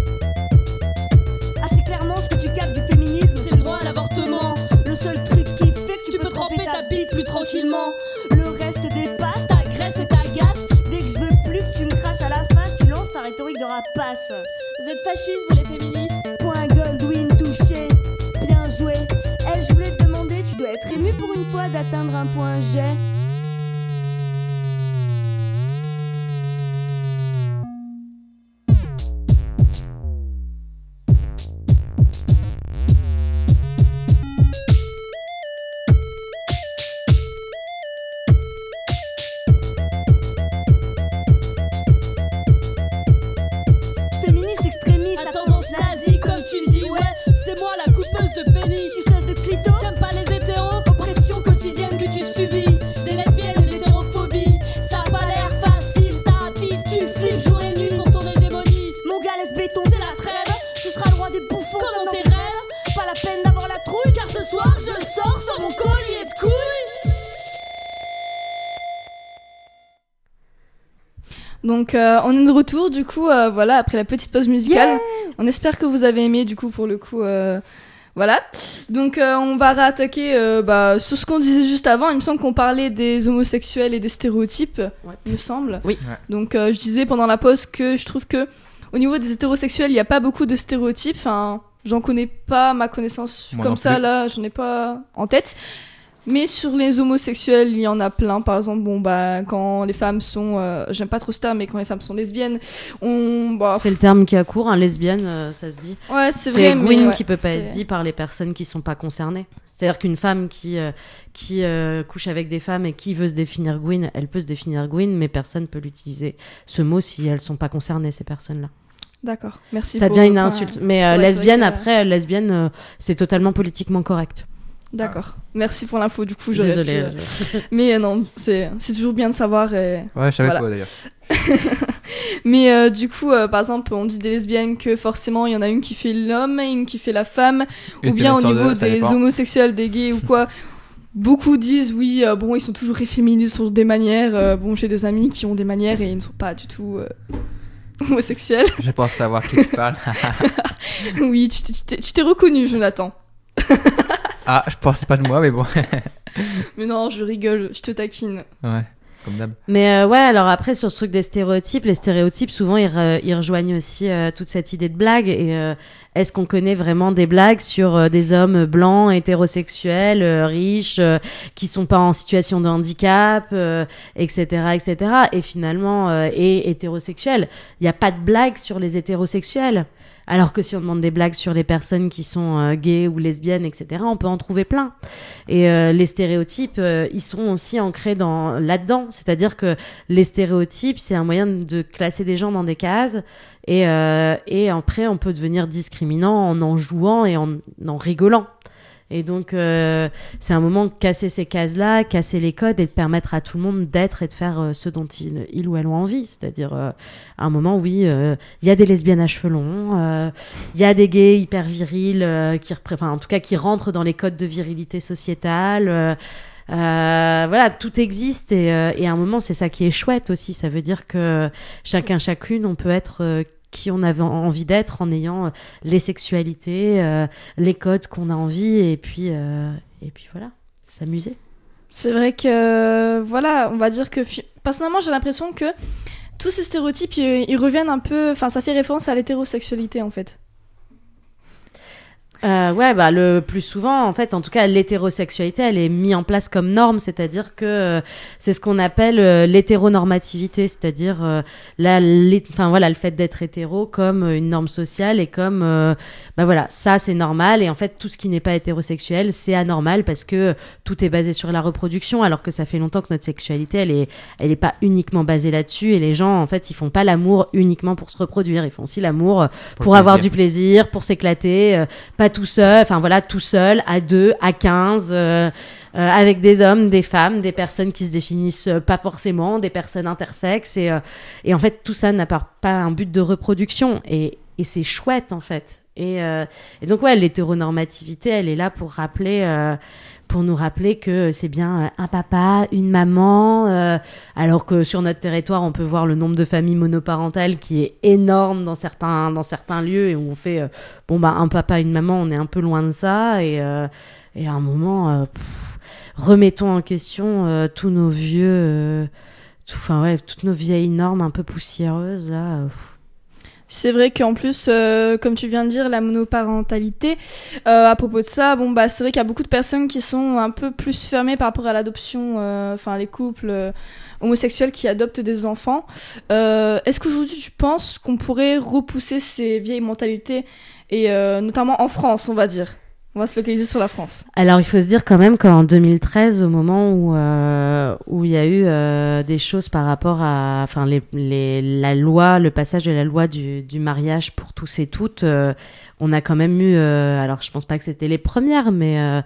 Ah, c'est clairement ce que tu captes du féminisme. c'est le droit à l'avortement. Le seul truc qui fait que tu, Tu peux tremper ta bite plus tranquillement. Le reste dépasse. T'agresses et t'agaces. Dès que je veux plus que tu me craches à la face, tu lances ta rhétorique de rapace. Vous êtes fascistes, vous les féministes? Point Godwin touché, bien joué. Eh, je voulais te demander, tu dois être ému pour une fois d'atteindre un point G. Féministe extrémiste, À tendance nazie, comme tu le dis, ouais, c'est moi la coupeuse de pénis. suceuse de clito, T'aimes pas les hétéros, oppression quotidienne que tu subis. des Donc euh, on est de retour du coup, euh, voilà, après la petite pause musicale. Yeah. On espère que vous avez aimé du coup pour le coup. Euh, voilà. Donc euh, on va réattaquer euh, bah, sur ce qu'on disait juste avant. Il me semble qu'on parlait des homosexuels et des stéréotypes, Ouais. il me semble. Oui. Ouais. Donc euh, je disais pendant la pause que je trouve que au niveau des hétérosexuels, il n'y a pas beaucoup de stéréotypes. Enfin, j'en connais pas, ma connaissance Moi comme non ça plus. là, j'en ai pas en tête. Mais sur les homosexuels, il y en a plein. Par exemple, bon bah quand les femmes sont, euh, j'aime pas trop ce terme, mais quand les femmes sont lesbiennes, on, bah, C'est le terme qui a cours, hein, lesbienne, euh, ça se dit. ouais, c'est C'est vrai, mais Gwyn ouais, qui peut pas c'est- être dit par les personnes qui sont pas concernées. C'est-à-dire qu'une femme qui, euh, qui euh, couche avec des femmes et qui veut se définir Gwyn, elle peut se définir Gwyn, mais personne peut l'utiliser ce mot si elles sont pas concernées, ces personnes-là. D'accord, merci. Ça pour devient le une point. insulte. Mais C'est euh, vrai, c'est lesbienne, vrai que- après, lesbienne, euh, c'est totalement politiquement correct. D'accord, merci pour l'info. Du coup, j'aurais Désolée. pu, euh, Mais euh, non, c'est c'est toujours bien de savoir. Et... Ouais, je savais Voilà. pas d'ailleurs. Mais euh, du coup, euh, par exemple, on dit des lesbiennes que forcément il y en a une qui fait l'homme et une qui fait la femme, Et ou c'est bien la au sœur de- niveau ça des dépend. homosexuels, des gays ou quoi. Beaucoup disent oui, euh, bon, ils sont toujours féministes sur des manières. euh, bon, j'ai des amis qui ont des manières et ils ne sont pas du tout euh, homosexuels. Je pense savoir qui tu parles. Oui, tu t'es- tu t'es tu t'es reconnu, Jonathan. Ah, je pensais pas de moi, mais bon. Mais non, je rigole, je te taquine. Ouais, comme d'hab. Mais euh, ouais, alors après, sur ce truc des stéréotypes, les stéréotypes, souvent, ils, re- ils rejoignent aussi euh, toute cette idée de blague. Et euh, est-ce qu'on connaît vraiment des blagues sur euh, des hommes blancs, hétérosexuels, euh, riches, euh, qui sont pas en situation de handicap, euh, et cetera, et cetera. Et finalement, euh, et hétérosexuels. Il n'y a pas de blagues sur les hétérosexuels. Alors que si on demande des blagues sur les personnes qui sont euh, gays ou lesbiennes, et cetera, on peut en trouver plein. Et euh, les stéréotypes, euh, ils sont aussi ancrés dans, là-dedans. C'est-à-dire que les stéréotypes, c'est un moyen de classer des gens dans des cases. Et, euh, et après, on peut devenir discriminant en en jouant et en, en rigolant. Et donc, euh, c'est un moment de casser ces cases-là, casser les codes et de permettre à tout le monde d'être et de faire euh, ce dont il, il ou elle ont envie. C'est-à-dire, euh, à un moment, oui, il euh, y a des lesbiennes à cheveux longs, il euh, y a des gays hyper virils, euh, qui repré- enfin, en tout cas, qui rentrent dans les codes de virilité sociétale. Euh, euh, voilà, tout existe et, euh, et à un moment, c'est ça qui est chouette aussi. Ça veut dire que chacun, chacune, on peut être... Euh, qui on avait envie d'être en ayant euh, les sexualités, euh, les codes qu'on a envie et puis, euh, et puis voilà, s'amuser. C'est vrai que, euh, voilà, on va dire que... fi- Personnellement, j'ai l'impression que tous ces stéréotypes, ils, ils reviennent un peu... Enfin, ça fait référence à l'hétérosexualité, en fait. Euh, ouais, bah le plus souvent, en fait, en tout cas, l'hétérosexualité, elle est mise en place comme norme, c'est-à-dire que euh, c'est ce qu'on appelle euh, l'hétéronormativité, c'est-à-dire euh, la, l'hé- enfin voilà, le fait d'être hétéro comme euh, une norme sociale et comme, euh, bah voilà, ça c'est normal et en fait tout ce qui n'est pas hétérosexuel c'est anormal parce que tout est basé sur la reproduction, alors que ça fait longtemps que notre sexualité, elle est, elle est pas uniquement basée là-dessus et les gens, en fait, ils font pas l'amour uniquement pour se reproduire, ils font aussi l'amour euh, pour, Pour le avoir plaisir. du plaisir, pour s'éclater. Euh, pas tout seul, enfin voilà, tout seul, à deux, à quinze, euh, euh, avec des hommes, des femmes, des personnes qui se définissent euh, pas forcément, des personnes intersexes, et, euh, et en fait, tout ça n'a pas, pas un but de reproduction, et, et c'est chouette, en fait. Et, euh, et donc, ouais, l'hétéronormativité, elle est là pour rappeler... Euh, pour nous rappeler que c'est bien euh, un papa, une maman, euh, alors que sur notre territoire, on peut voir le nombre de familles monoparentales qui est énorme dans certains, dans certains lieux et où on fait, euh, bon, bah, un papa, une maman, on est un peu loin de ça. Et, euh, et à un moment, euh, pff, remettons en question euh, tous nos vieux, euh, tout- enfin ouais, toutes nos vieilles normes un peu poussiéreuses, là. euh, pff. C'est vrai qu'en plus, euh, comme tu viens de dire, la monoparentalité, euh, à propos de ça, bon, bah, c'est vrai qu'il y a beaucoup de personnes qui sont un peu plus fermées par rapport à l'adoption, euh, enfin les couples euh, homosexuels qui adoptent des enfants. Euh, est-ce qu'aujourd'hui tu penses qu'on pourrait repousser ces vieilles mentalités, et euh, notamment en France, on va dire? On va se localiser sur la France. Alors, il faut se dire quand même qu'en deux mille treize, au moment où euh, où il y a eu euh, des choses par rapport à, enfin, les, les, la loi, le passage de la loi du, du mariage pour tous et toutes, euh, on a quand même eu, euh, alors je pense pas que c'était les premières, mais euh,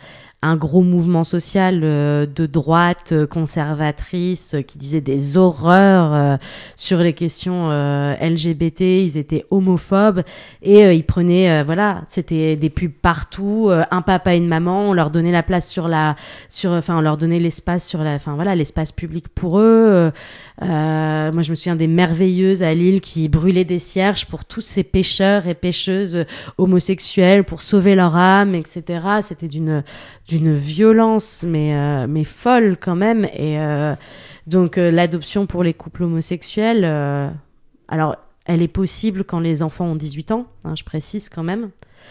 un gros mouvement social euh, de droite euh, conservatrice euh, qui disait des horreurs euh, sur les questions euh, L G B T. Ils étaient homophobes et euh, ils prenaient, euh, voilà, c'était des pubs partout, euh, un papa et une maman, on leur donnait la place sur la, sur, enfin, on leur donnait l'espace sur la, enfin voilà, l'espace public pour eux. Euh, euh, moi, je me souviens des Merveilleuses à Lille qui brûlaient des cierges pour tous ces pêcheurs et pêcheuses homosexuels pour sauver leur âme, et cetera. C'était d'une, d'une violence, mais, euh, mais folle quand même. Et euh, donc, euh, l'adoption pour les couples homosexuels, euh, alors, elle est possible quand les enfants ont dix-huit ans, hein, je précise quand même.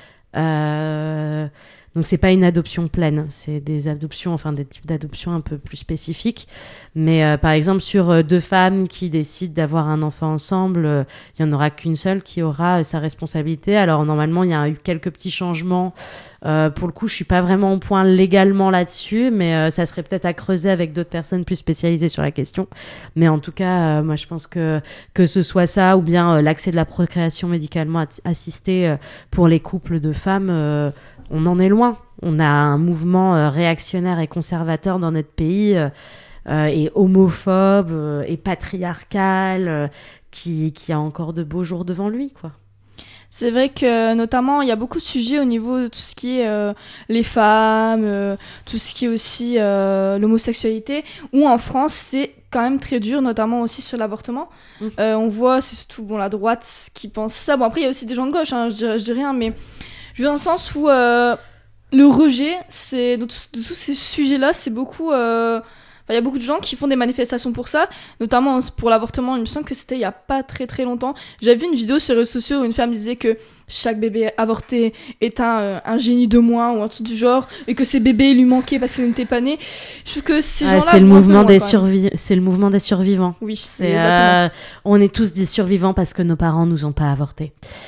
Euh, donc c'est pas une adoption pleine, c'est des adoptions, enfin des types d'adoptions un peu plus spécifiques. Mais euh, par exemple sur euh, deux femmes qui décident d'avoir un enfant ensemble, il euh, y en aura qu'une seule qui aura euh, sa responsabilité. Alors normalement il y a eu quelques petits changements. Euh, pour le coup, je suis pas vraiment au point légalement là-dessus, mais euh, ça serait peut-être à creuser avec d'autres personnes plus spécialisées sur la question. Mais en tout cas, euh, moi je pense que que ce soit ça ou bien euh, l'accès de la procréation médicalement at- assistée euh, pour les couples de femmes. Euh, on en est loin. On a un mouvement euh, réactionnaire et conservateur dans notre pays euh, euh, et homophobe euh, et patriarcal euh, qui, qui a encore de beaux jours devant lui, quoi. C'est vrai que notamment il y a beaucoup de sujets au niveau de tout ce qui est euh, les femmes, euh, tout ce qui est aussi euh, l'homosexualité, où en France c'est quand même très dur, notamment aussi sur l'avortement. Mmh. Euh, on voit, c'est surtout bon, la droite qui pense ça. Bon après il y a aussi des gens de gauche, hein, je, dis, je dis rien, mais je veux dans le sens où euh, le rejet, c'est, de, tous, de tous ces sujets-là, c'est beaucoup... Euh, il y a beaucoup de gens qui font des manifestations pour ça, notamment pour l'avortement. Il me semble que c'était il n'y a pas très très longtemps. J'avais vu une vidéo sur les réseaux sociaux où une femme disait que chaque bébé avorté est un, euh, un génie de moins ou un truc du genre, et que ces bébés lui manquaient parce qu'ils n'étaient pas nés. Je trouve que ces ah, gens-là... C'est le, mouvement des survi- c'est le mouvement des survivants. Oui, c'est exactement. Euh, on est tous des survivants parce que nos parents nous ont pas avortés.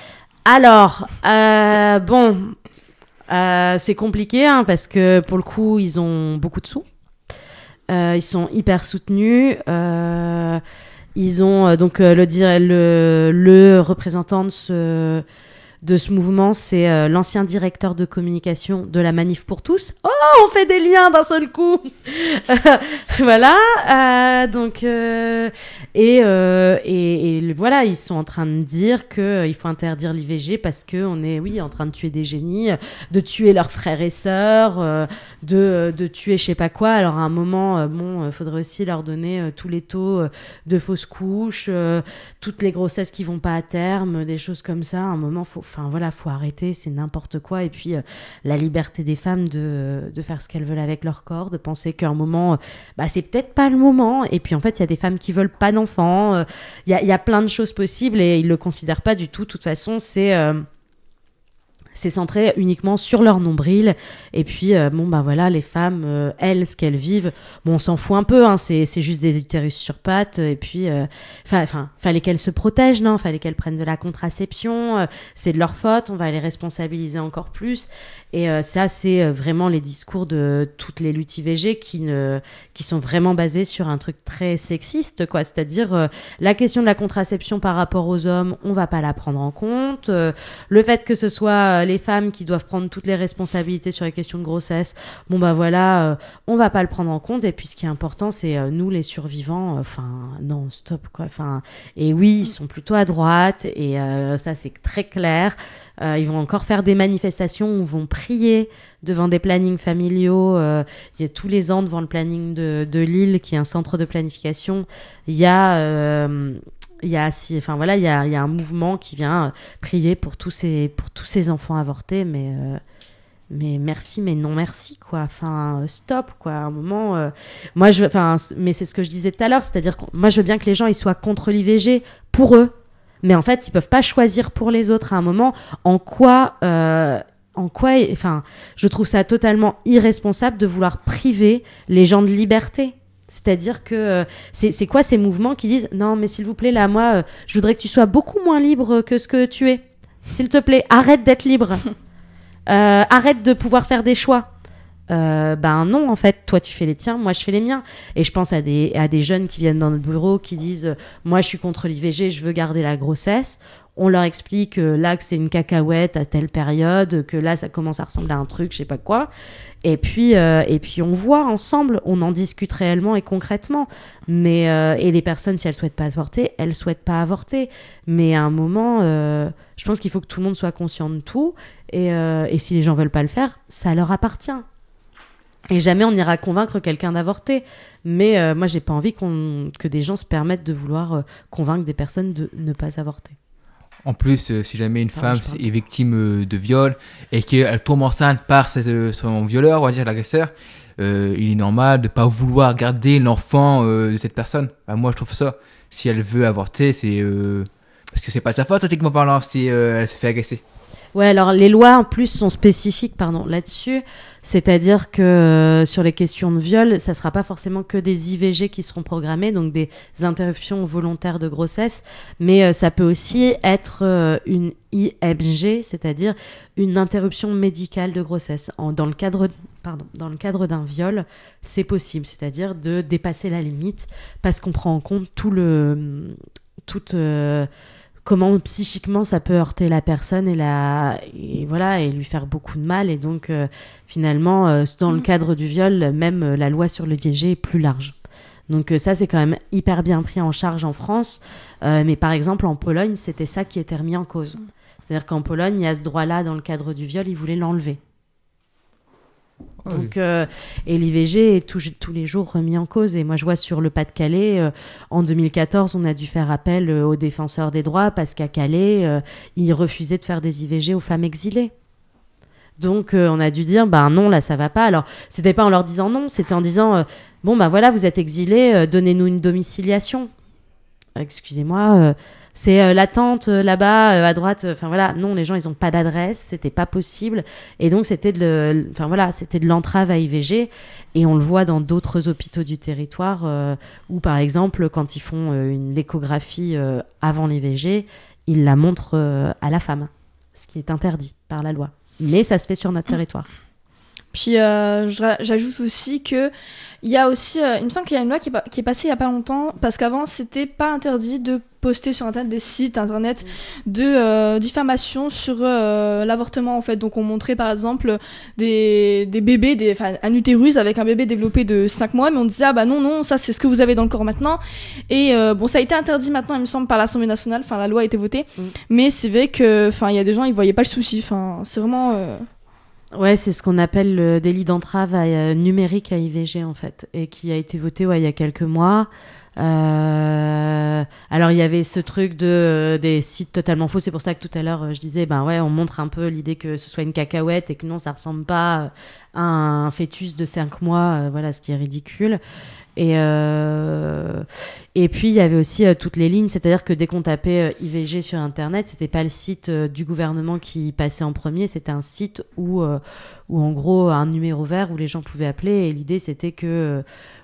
Alors, euh, bon, euh, c'est compliqué hein, parce que pour le coup, ils ont beaucoup de sous. Euh, ils sont hyper soutenus. Euh, ils ont euh, donc euh, le, le, le représentant de ce, de ce mouvement, c'est euh, l'ancien directeur de communication de la Manif pour tous. Oh, on fait des liens d'un seul coup. Voilà. Euh, donc euh, et, euh, et, et voilà, ils sont en train de dire que euh, il faut interdire l'I V G parce que on est, oui, en train de tuer des génies, de tuer leurs frères et sœurs, euh, de de tuer je sais pas quoi. Alors à un moment, euh, bon, euh, faudrait aussi leur donner euh, tous les taux euh, de fausses couches, euh, toutes les grossesses qui vont pas à terme, des choses comme ça. À un moment, faut, enfin voilà, faut arrêter, c'est n'importe quoi. Et puis euh, la liberté des femmes de de faire ce qu'elles veulent avec leur corps, de penser qu'à un moment, euh, bah c'est peut-être pas le moment. Et puis en fait, il y a des femmes qui veulent pas d'enfants. Il euh, y a il y a plein de choses possibles et ils le considèrent pas du tout. De toute façon, c'est euh, c'est centré uniquement sur leur nombril. Et puis, euh, bon, bah voilà, les femmes, euh, elles, ce qu'elles vivent, bon, on s'en fout un peu, hein, c'est, c'est juste des utérus sur pattes. Et puis, enfin, euh, fallait qu'elles se protègent, non ? Fallait qu'elles prennent de la contraception. Euh, c'est de leur faute, on va les responsabiliser encore plus. Et euh, ça, c'est euh, vraiment les discours de toutes les luttes I V G qui, ne, qui sont vraiment basés sur un truc très sexiste, quoi. C'est-à-dire, euh, la question de la contraception par rapport aux hommes, on va pas la prendre en compte. Euh, le fait que ce soit les femmes qui doivent prendre toutes les responsabilités sur les questions de grossesse, bon bah voilà, euh, on va pas le prendre en compte. Et puis ce qui est important, c'est euh, nous les survivants, enfin euh, non, stop quoi. Enfin, et oui, ils sont plutôt à droite et euh, ça c'est très clair. Euh, ils vont encore faire des manifestations où ils vont prier devant des plannings familiaux. Euh, il y a tous les ans devant le planning de, de Lille, qui est un centre de planification. Il y a euh, il y a si, enfin voilà, il y a, il y a un mouvement qui vient prier pour tous ces pour tous ces enfants avortés, mais euh, mais merci, mais non merci quoi. Enfin stop quoi. À un moment, euh, moi je, enfin, mais c'est ce que je disais tout à l'heure, c'est-à-dire que moi je veux bien que les gens ils soient contre l'I V G pour eux. Mais en fait, ils peuvent pas choisir pour les autres à un moment. En quoi, euh, en quoi, enfin, je trouve ça totalement irresponsable de vouloir priver les gens de liberté. C'est-à-dire que euh, c'est, c'est quoi ces mouvements qui disent non, mais s'il vous plaît, là, moi, euh, je voudrais que tu sois beaucoup moins libre que ce que tu es. S'il te plaît, arrête d'être libre. Euh, arrête de pouvoir faire des choix. Euh, ben non, en fait, toi tu fais les tiens, moi je fais les miens. Et je pense à des, à des jeunes qui viennent dans notre bureau qui disent euh, moi je suis contre l'I V G, je veux garder la grossesse. on leur explique euh, là que c'est une cacahuète à telle période, que là ça commence à ressembler à un truc, je sais pas quoi. Et puis, euh, et puis on voit ensemble, on en discute réellement et concrètement. Mais, euh, et les personnes, si elles souhaitent pas avorter, elles souhaitent pas avorter. Mais à un moment, euh, je pense qu'il faut que tout le monde soit conscient de tout. Et, euh, et si les gens veulent pas le faire, ça leur appartient. Et jamais on ira convaincre quelqu'un d'avorter. Mais euh, moi, j'ai pas envie qu'on, que des gens se permettent de vouloir euh, convaincre des personnes de ne pas avorter. En plus, euh, si jamais une Pardon, femme je parle. est victime euh, de viol et qu'elle tombe enceinte par ses- euh, son violeur, on va dire l'agresseur, euh, il est normal de ne pas vouloir garder l'enfant euh, de cette personne. Bah, moi, je trouve ça. Si elle veut avorter, c'est euh, parce que c'est pas de sa faute, techniquement parlant, si euh, elle se fait agresser. Ouais, alors les lois en plus sont spécifiques pardon, là-dessus, c'est-à-dire que euh, sur les questions de viol, ça ne sera pas forcément que des I V G qui seront programmées, donc des interruptions volontaires de grossesse, mais euh, ça peut aussi être euh, une I M G, c'est-à-dire une interruption médicale de grossesse. En, dans, le cadre, pardon, dans le cadre d'un viol, c'est possible, c'est-à-dire de dépasser la limite parce qu'on prend en compte tout le... Toute, euh, comment psychiquement ça peut heurter la personne et, la, et, voilà, et lui faire beaucoup de mal. Et donc, euh, finalement, euh, dans le cadre du viol, même euh, la loi sur l'I V G est plus large. Donc euh, ça, c'est quand même hyper bien pris en charge en France. Euh, mais par exemple, en Pologne, c'était ça qui était remis en cause. C'est-à-dire qu'en Pologne, il y a ce droit-là dans le cadre du viol, ils voulaient l'enlever. Oh, Donc, euh, et l'I V G est tout- tous les jours remis en cause. Et moi, je vois sur le Pas-de-Calais, euh, en deux mille quatorze, on a dû faire appel euh, aux défenseurs des droits parce qu'à Calais, euh, ils refusaient de faire des I V G aux femmes exilées. Donc, euh, on a dû dire, ben non, là, ça va pas. Alors, c'était pas en leur disant non, c'était en disant, euh, bon, ben voilà, vous êtes exilés, euh, donnez-nous une domiciliation. Excusez-moi, euh, c'est euh, la tante euh, là-bas, euh, à droite. Enfin voilà, non, les gens, ils ont pas d'adresse, c'était pas possible. Et donc, c'était de, le- enfin, voilà, c'était de l'entrave à I V G. Et on le voit dans d'autres hôpitaux du territoire euh, où, par exemple, quand ils font euh, une échographie euh, avant l'I V G, ils la montrent euh, à la femme, ce qui est interdit par la loi. Mais ça se fait sur notre territoire. Puis euh, je ra- j'ajoute aussi que il y a aussi, euh, il me semble qu'il y a une loi qui est, pas- qui est passée il y a pas longtemps parce qu'avant c'était pas interdit de poster sur internet des sites internet de euh, diffamation sur euh, l'avortement en fait. Donc on montrait par exemple des, des bébés, des, enfin un utérus avec un bébé développé de cinq mois, mais on disait ah bah non non ça c'est ce que vous avez dans le corps maintenant. Et euh, bon ça a été interdit maintenant il me semble par l'Assemblée nationale, enfin la loi a été votée, Mm. mais c'est vrai que enfin il y a des gens ils voyaient pas le souci, enfin c'est vraiment euh, Ouais, c'est ce qu'on appelle le délit d'entrave à, euh, numérique à I V G, en fait, et qui a été voté ouais, il y a quelques mois. Euh, Alors, il y avait ce truc de, euh, des sites totalement faux. C'est pour ça que tout à l'heure, euh, je disais, ben ouais, on montre un peu l'idée que ce soit une cacahuète et que non, ça ressemble pas euh, à un fœtus de cinq mois, euh, voilà, ce qui est ridicule. Et, euh, et puis, il y avait aussi euh, toutes les lignes, c'est-à-dire que dès qu'on tapait euh, I V G sur Internet, c'était pas le site euh, du gouvernement qui passait en premier, c'était un site où, euh, où, en gros, un numéro vert où les gens pouvaient appeler. Et l'idée, c'était que euh,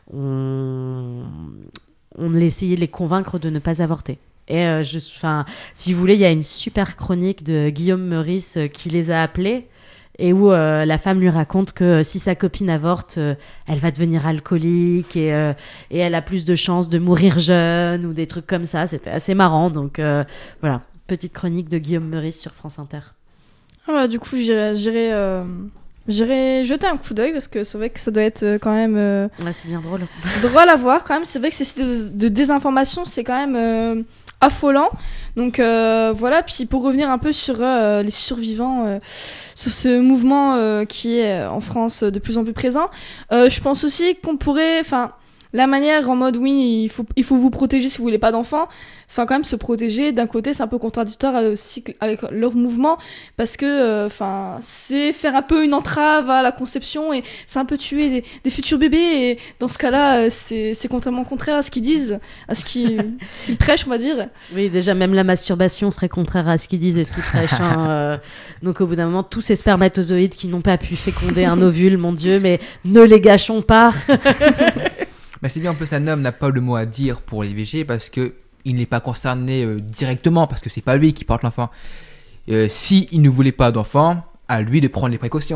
on, on essayait de les convaincre de ne pas avorter. Et euh, je, 'fin, si vous voulez, il y a une super chronique de Guillaume Meurice euh, qui les a appelés. Et où euh, la femme lui raconte que euh, si sa copine avorte, euh, elle va devenir alcoolique et, euh, et elle a plus de chances de mourir jeune ou des trucs comme ça. C'était assez marrant. Donc euh, voilà, petite chronique de Guillaume Meurice sur France Inter. ah bah, du coup j'irai j'irai euh, j'irai jeter un coup d'œil parce que c'est vrai que ça doit être euh, quand même euh, Ouais, c'est bien drôle. drôle à voir quand même. C'est vrai que ces sites de, de désinformation c'est quand même euh, affolant. Donc euh, voilà, puis pour revenir un peu sur euh, les survivants, euh, sur ce mouvement euh, qui est euh, en France euh, de plus en plus présent, euh, je pense aussi qu'on pourrait, enfin, la manière en mode oui, il faut, il faut vous protéger si vous voulez pas d'enfants, enfin quand même se protéger, d'un côté c'est un peu contradictoire euh, aussi avec leur mouvement, parce que enfin c'est faire un peu une entrave à la conception et c'est un peu tuer des, des futurs bébés, et dans ce cas-là euh, c'est, c'est complètement contraire à ce qu'ils disent, à ce qu'ils, ce qu'ils prêchent on va dire. Oui, déjà, même la masturbation serait contraire à ce qu'ils disent et ce qu'ils prêchent. Hein, euh, donc, au bout d'un moment, tous ces spermatozoïdes qui n'ont pas pu féconder un ovule, mon Dieu, mais ne les gâchons pas. Mais c'est bien, en plus, un homme n'a pas le mot à dire pour l'I V G parce qu'il n'est pas concerné euh, directement, parce que c'est pas lui qui porte l'enfant. Euh, S'il ne voulait pas d'enfant, à lui de prendre les précautions.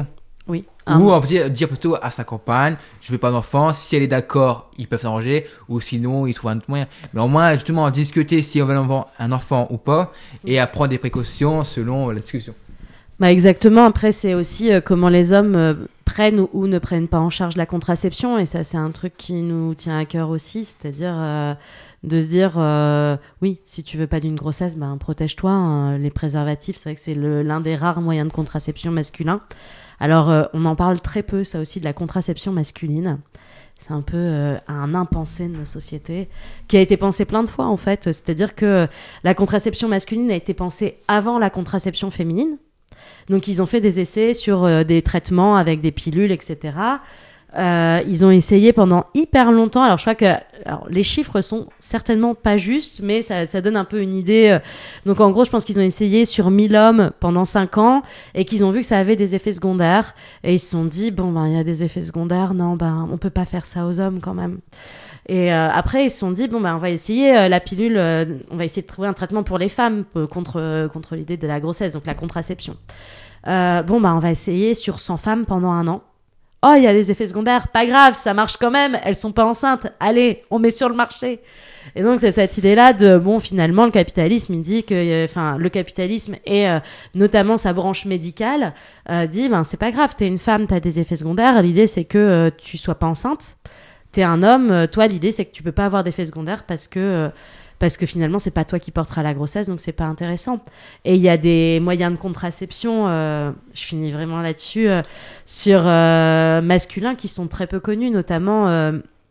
Oui. Ou on peut dire, dire plutôt à sa compagne, je veux pas d'enfant, si elle est d'accord, ils peuvent s'arranger, ou sinon ils trouvent un autre moyen. Mais au moins, justement, discuter si on veut un enfant, un enfant ou pas, et à prendre des précautions selon la discussion. Bah exactement. Après, c'est aussi euh, comment les hommes euh, prennent ou, ou ne prennent pas en charge la contraception, et ça, c'est un truc qui nous tient à cœur aussi, c'est-à-dire euh, de se dire, euh, oui, si tu veux pas d'une grossesse, ben protège-toi. Hein. Les préservatifs, c'est vrai que c'est le, l'un des rares moyens de contraception masculin. Alors, euh, on en parle très peu, ça aussi, de la contraception masculine. C'est un peu euh, un impensé de nos sociétés, qui a été pensé plein de fois, en fait. C'est-à-dire que la contraception masculine a été pensée avant la contraception féminine. Donc, ils ont fait des essais sur euh, des traitements avec des pilules, et cetera. Euh, ils ont essayé pendant hyper longtemps. Alors, je crois que alors, les chiffres sont certainement pas justes, mais ça, ça donne un peu une idée. Donc, en gros, je pense qu'ils ont essayé sur mille hommes pendant cinq ans et qu'ils ont vu que ça avait des effets secondaires. Et ils se sont dit, bon, ben, il y a des effets secondaires. Non, ben, on peut pas faire ça aux hommes quand même. Et euh, après, ils se sont dit, bon, ben, on va essayer euh, la pilule, euh, on va essayer de trouver un traitement pour les femmes euh, contre, euh, contre l'idée de la grossesse, donc la contraception. Euh, bon, ben, on va essayer sur cent femmes pendant un an. Oh, il y a des effets secondaires, pas grave, ça marche quand même, elles sont pas enceintes, allez, on met sur le marché. Et donc, c'est cette idée-là de, bon, finalement, le capitalisme, il dit que, enfin, le capitalisme et euh, notamment sa branche médicale euh, dit, ben, c'est pas grave, t'es une femme, t'as des effets secondaires, l'idée, c'est que euh, tu sois pas enceinte. T'es un homme, euh, toi, l'idée, c'est que tu peux pas avoir d'effets secondaires parce que... Euh, parce que finalement, c'est pas toi qui porteras la grossesse, donc c'est pas intéressant. Et il y a des moyens de contraception, euh, je finis vraiment là-dessus, euh, sur euh, masculins qui sont très peu connus, notamment... Euh,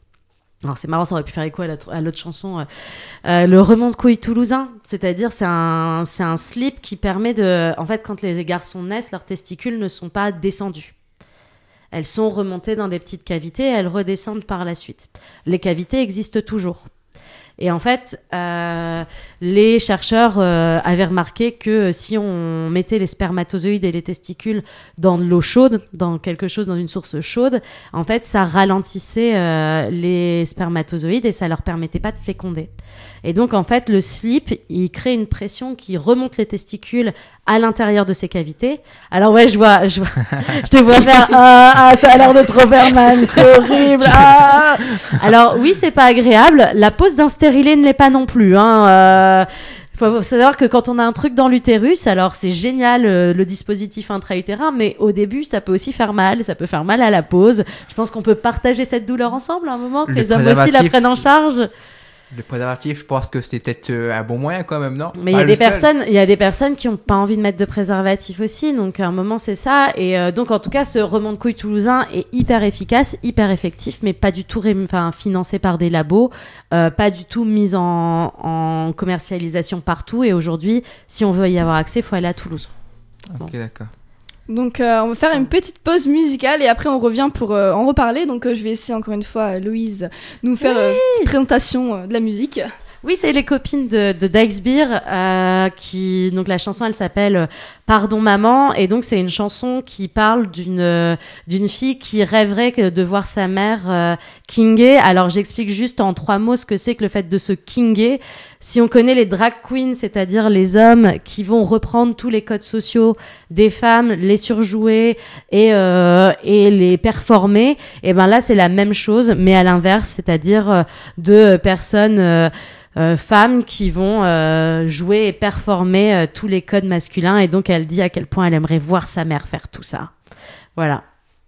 alors c'est marrant, ça aurait pu faire écho à, la, à l'autre chanson, euh, euh, le remonte-couille toulousain, c'est-à-dire c'est un, c'est un slip qui permet de... En fait, quand les garçons naissent, leurs testicules ne sont pas descendus. Elles sont remontées dans des petites cavités et elles redescendent par la suite. Les cavités existent toujours. Et en fait, euh, les chercheurs euh, avaient remarqué que si on mettait les spermatozoïdes et les testicules dans de l'eau chaude, dans quelque chose, dans une source chaude, en fait, ça ralentissait euh, les spermatozoïdes et ça leur permettait pas de féconder. Et donc, en fait, le slip, il crée une pression qui remonte les testicules à l'intérieur de ces cavités. Alors ouais, je vois, je vois, je te vois faire ah, ah, ça a l'air de trop faire mal, c'est horrible. Ah. Alors oui, c'est pas agréable. La pose d'un stérilet ne l'est pas non plus. Hein. Euh, faut savoir que quand on a un truc dans l'utérus, alors c'est génial euh, le dispositif intra-utérin, mais au début, ça peut aussi faire mal. Ça peut faire mal à la pose. Je pense qu'on peut partager cette douleur ensemble à un moment, que Le les hommes aussi la prennent en charge. Le préservatif, je pense que c'était peut-être euh, un bon moyen quand même, non? Mais il y a des personnes, il y a des personnes qui n'ont pas envie de mettre de préservatif aussi, donc à un moment c'est ça. Et euh, donc en tout cas, ce remonte-couille toulousain est hyper efficace, hyper effectif, mais pas du tout ré- enfin, financé par des labos, euh, pas du tout mis en, en commercialisation partout. Et aujourd'hui, si on veut y avoir accès, il faut aller à Toulouse. Ok, Bon. d'accord. Donc euh, on va faire une petite pause musicale et après on revient pour euh, en reparler. Donc euh, je vais essayer encore une fois, euh, Louise, nous faire euh, une petite présentation euh, de la musique. Oui, c'est les copines de, de Dykes Beer, euh, qui, donc la chanson, elle s'appelle Pardon Maman, et donc c'est une chanson qui parle d'une, euh, d'une fille qui rêverait que de voir sa mère euh, kinguer. Alors j'explique juste en trois mots ce que c'est que le fait de se kinguer. Si on connaît les drag queens, c'est-à-dire les hommes qui vont reprendre tous les codes sociaux des femmes, les surjouer et, euh, et les performer, et ben là c'est la même chose, mais à l'inverse, c'est-à-dire euh, de personnes... Euh, Euh, femmes qui vont euh, jouer et performer euh, tous les codes masculins, et donc elle dit à quel point elle aimerait voir sa mère faire tout ça. Voilà.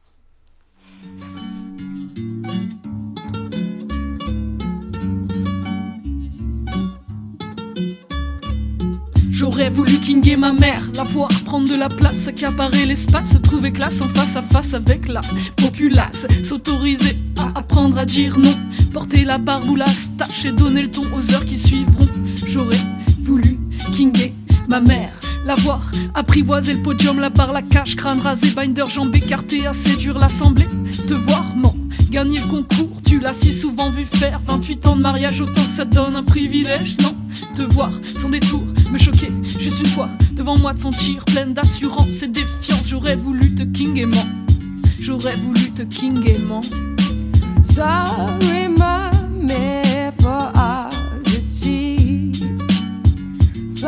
J'aurais voulu kinguer ma mère, la voir prendre de la place, accaparer l'espace, se trouver classe en face à face avec la populace, s'autoriser à apprendre à dire non, porter la barbe ou la stache et donner le ton aux heures qui suivront. J'aurais voulu kinguer ma mère, la voir apprivoiser le podium, la barre, la cage, crâne rasé, binder, jambes écartées, à séduire l'assemblée, te voir ment, gagner le concours, tu l'as si souvent vu faire, vingt-huit ans de mariage, autant que ça te donne un privilège, non? Te voir sans détour, me choquer juste une fois devant moi, te sentir pleine d'assurance et défiance. J'aurais voulu te king aimant, j'aurais voulu te king aimant. Sorry, mommy, for all this cheat.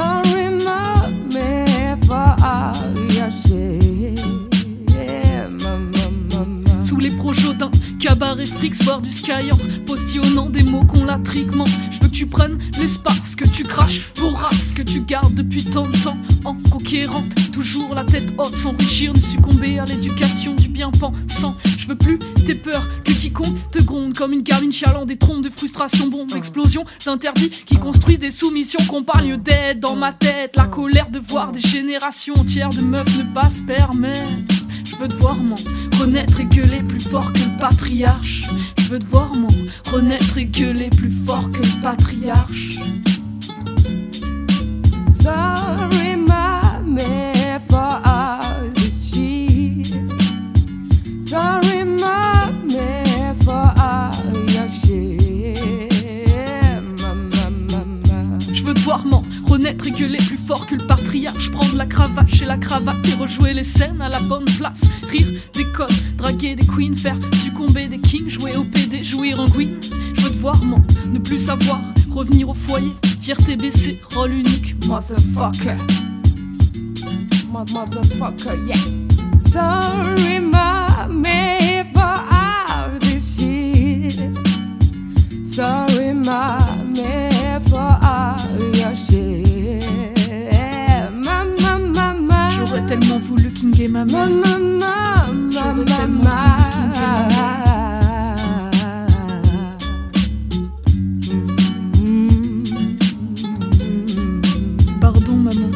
Sorry, mommy, for all your shit. Yeah, mommy. soirée fric, boire du Sky en postillonnant des mots qu'on l'a triquement. Je veux que tu prennes l'espace, que tu craches, vorace, que tu gardes depuis tant de temps, en conquérante, toujours la tête haute, s'enrichir, ne succomber à l'éducation du bien-pensant. Je veux plus tes peurs, que quiconque te gronde comme une gamine chialant des trompes de frustration, bombe, explosion d'interdits qui construisent des soumissions, qu'on parle lieu d'aide dans ma tête, la colère de voir des générations entières de meufs ne pas se permettre. Je veux te voir m'en renaître et gueuler plus fort que le patriarche. Je veux te voir m'en renaître et gueuler plus fort que le patriarche. Sorry, mommy, for all this shit. Sorry, mommy, for all your shit. Mama, mama. Je veux te voir m'en renaître et gueuler plus fort que le patriarche. Prendre la cravache et la cravate et rejouer les scènes à la bonne place. Rire des codes, draguer des queens, faire succomber des kings, jouer au P D, jouir en queen. Je veux te voir m'en ne plus savoir, revenir au foyer, fierté baissée, rôle unique, motherfucker. Motherfucker, yeah. Sorry, mommy, for all this shit. Sorry, mommy, for all your shit. Mama, mama. J'aurais tellement voulu kinguer ma mère. Mama, J'aurais mama, tellement voulu kinguer ma mère. Pardon, maman.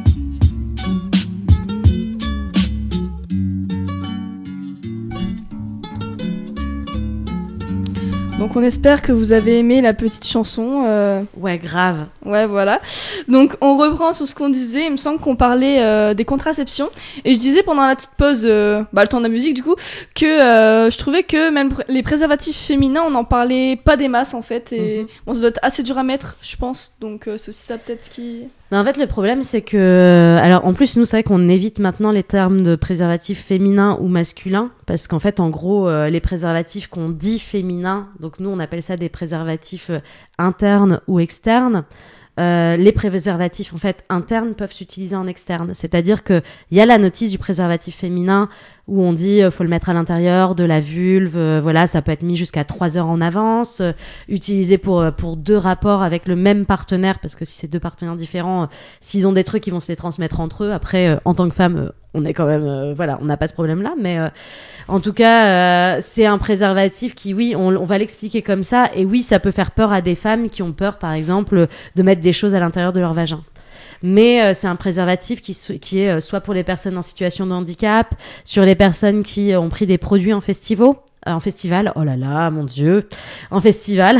Donc on espère que vous avez aimé la petite chanson. euh, Ouais, grave. Ouais, voilà. Donc on reprend sur ce qu'on disait. Il me semble qu'on parlait euh, des contraceptions. Et je disais pendant la petite pause, euh, bah, le temps de la musique du coup, que euh, je trouvais que même pr- les préservatifs féminins, on n'en parlait pas des masses en fait. Et Mhm. bon, ça doit être assez dur à mettre, je pense. Donc euh, c'est aussi ça peut-être qui... Mais en fait, le problème, c'est que... Alors, en plus, nous, c'est vrai qu'on évite maintenant les termes de préservatifs féminins ou masculins, parce qu'en fait, en gros, euh, les préservatifs qu'on dit féminins, donc nous, on appelle ça des préservatifs euh, internes ou externes. Euh, les préservatifs en fait internes peuvent s'utiliser en externe, c'est-à-dire que il y a la notice du préservatif féminin où on dit euh, faut le mettre à l'intérieur de la vulve, euh, voilà, ça peut être mis jusqu'à trois heures en avance, euh, utilisé pour euh, pour deux rapports avec le même partenaire, parce que si c'est deux partenaires différents, euh, s'ils ont des trucs, ils vont se les transmettre entre eux. Après, euh, en tant que femme, euh, on est quand même, euh, voilà, on n'a pas ce problème-là, mais euh, en tout cas, euh, c'est un préservatif qui, oui, on, on va l'expliquer comme ça, et oui, ça peut faire peur à des femmes qui ont peur, par exemple, de mettre des choses à l'intérieur de leur vagin. Mais euh, c'est un préservatif qui, qui est euh, soit pour les personnes en situation de handicap, sur les personnes qui euh, ont pris des produits en festivals, euh, en festival, oh là là, mon Dieu, en festival.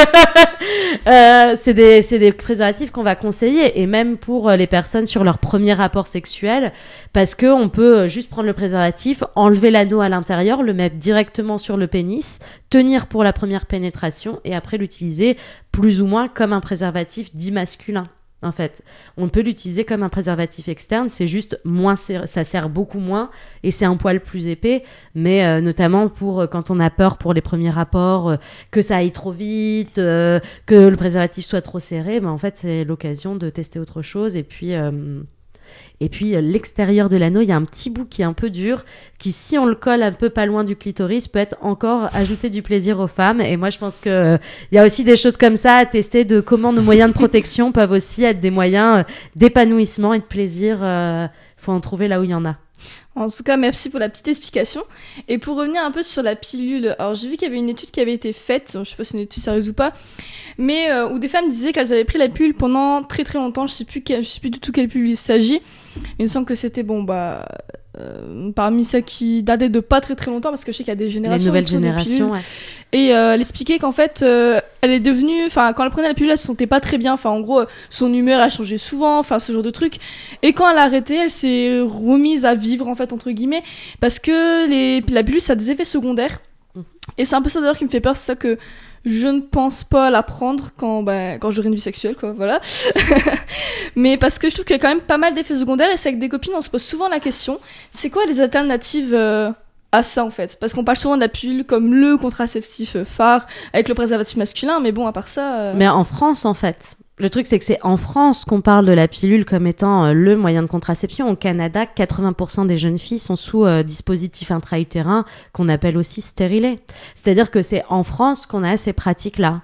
euh, c'est des, c'est des préservatifs qu'on va conseiller, et même pour euh, les personnes sur leur premier rapport sexuel, parce qu'on peut juste prendre le préservatif, enlever l'anneau à l'intérieur, le mettre directement sur le pénis, tenir pour la première pénétration, et après l'utiliser plus ou moins comme un préservatif dit masculin. En fait, on peut l'utiliser comme un préservatif externe, c'est juste moins, ça sert beaucoup moins et c'est un poil plus épais, mais euh, notamment pour euh, quand on a peur pour les premiers rapports, euh, que ça aille trop vite, euh, que le préservatif soit trop serré, ben en fait c'est l'occasion de tester autre chose. Et puis euh, Et puis, euh, l'extérieur de l'anneau, il y a un petit bout qui est un peu dur, qui, si on le colle un peu pas loin du clitoris, peut être encore ajouter du plaisir aux femmes. Et moi, je pense qu'il euh, y a aussi des choses comme ça à tester, de comment nos moyens de protection peuvent aussi être des moyens euh, d'épanouissement et de plaisir. Il euh, faut en trouver là où il y en a. En tout cas, merci pour la petite explication. Et pour revenir un peu sur la pilule, alors j'ai vu qu'il y avait une étude qui avait été faite, je sais pas si c'est une étude sérieuse ou pas, mais euh, où des femmes disaient qu'elles avaient pris la pilule pendant très très longtemps, je sais plus, quel, je sais plus du tout quelle pilule il s'agit. Il me semble que c'était, bon, bah, euh, parmi celles qui dataient de pas très très longtemps, parce que je sais qu'il y a des générations. Les nouvelles autour des générations, pilules. ouais. Et euh, elle expliquait qu'en fait, euh, elle est devenue, enfin, quand elle prenait la pilule, elle se sentait pas très bien. Enfin, en gros, son humeur a changé souvent, enfin, ce genre de truc. Et quand elle a arrêté, elle s'est remise à vivre, en fait, entre guillemets, parce que les, la pilule, ça a des effets secondaires. Mmh. Et c'est un peu ça d'ailleurs qui me fait peur, c'est ça que je ne pense pas la prendre quand, bah, quand j'aurai une vie sexuelle, quoi, voilà. Mais parce que je trouve qu'il y a quand même pas mal d'effets secondaires, et c'est avec des copines, on se pose souvent la question, c'est quoi les alternatives euh, à ça, en fait? Parce qu'on parle souvent de la pilule comme le contraceptif phare, avec le préservatif masculin, mais bon, à part ça... Euh... Mais en France, en fait, le truc, c'est que c'est en France qu'on parle de la pilule comme étant euh, le moyen de contraception. Au Canada, quatre-vingts pour cent des jeunes filles sont sous euh, dispositif intra-utérin qu'on appelle aussi stérilet. C'est-à-dire que c'est en France qu'on a ces pratiques-là.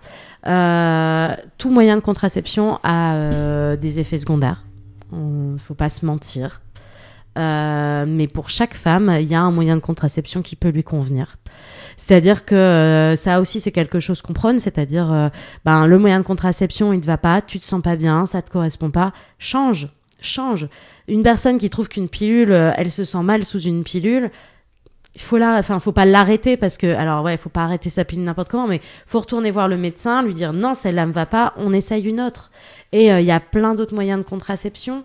Euh, tout moyen de contraception a euh, des effets secondaires. Il ne faut pas se mentir. Euh, mais pour chaque femme, il y a un moyen de contraception qui peut lui convenir. C'est-à-dire que euh, ça aussi, c'est quelque chose qu'on prône, c'est-à-dire euh, ben, le moyen de contraception, il ne te va pas, tu te sens pas bien, ça te correspond pas, change, change. Une personne qui trouve qu'une pilule, euh, elle se sent mal sous une pilule, il faut la, enfin, faut pas l'arrêter parce que, alors ouais, faut pas arrêter sa pilule n'importe comment, mais faut retourner voir le médecin, lui dire non, celle-là me va pas, on essaye une autre. Et il euh, y a plein d'autres moyens de contraception.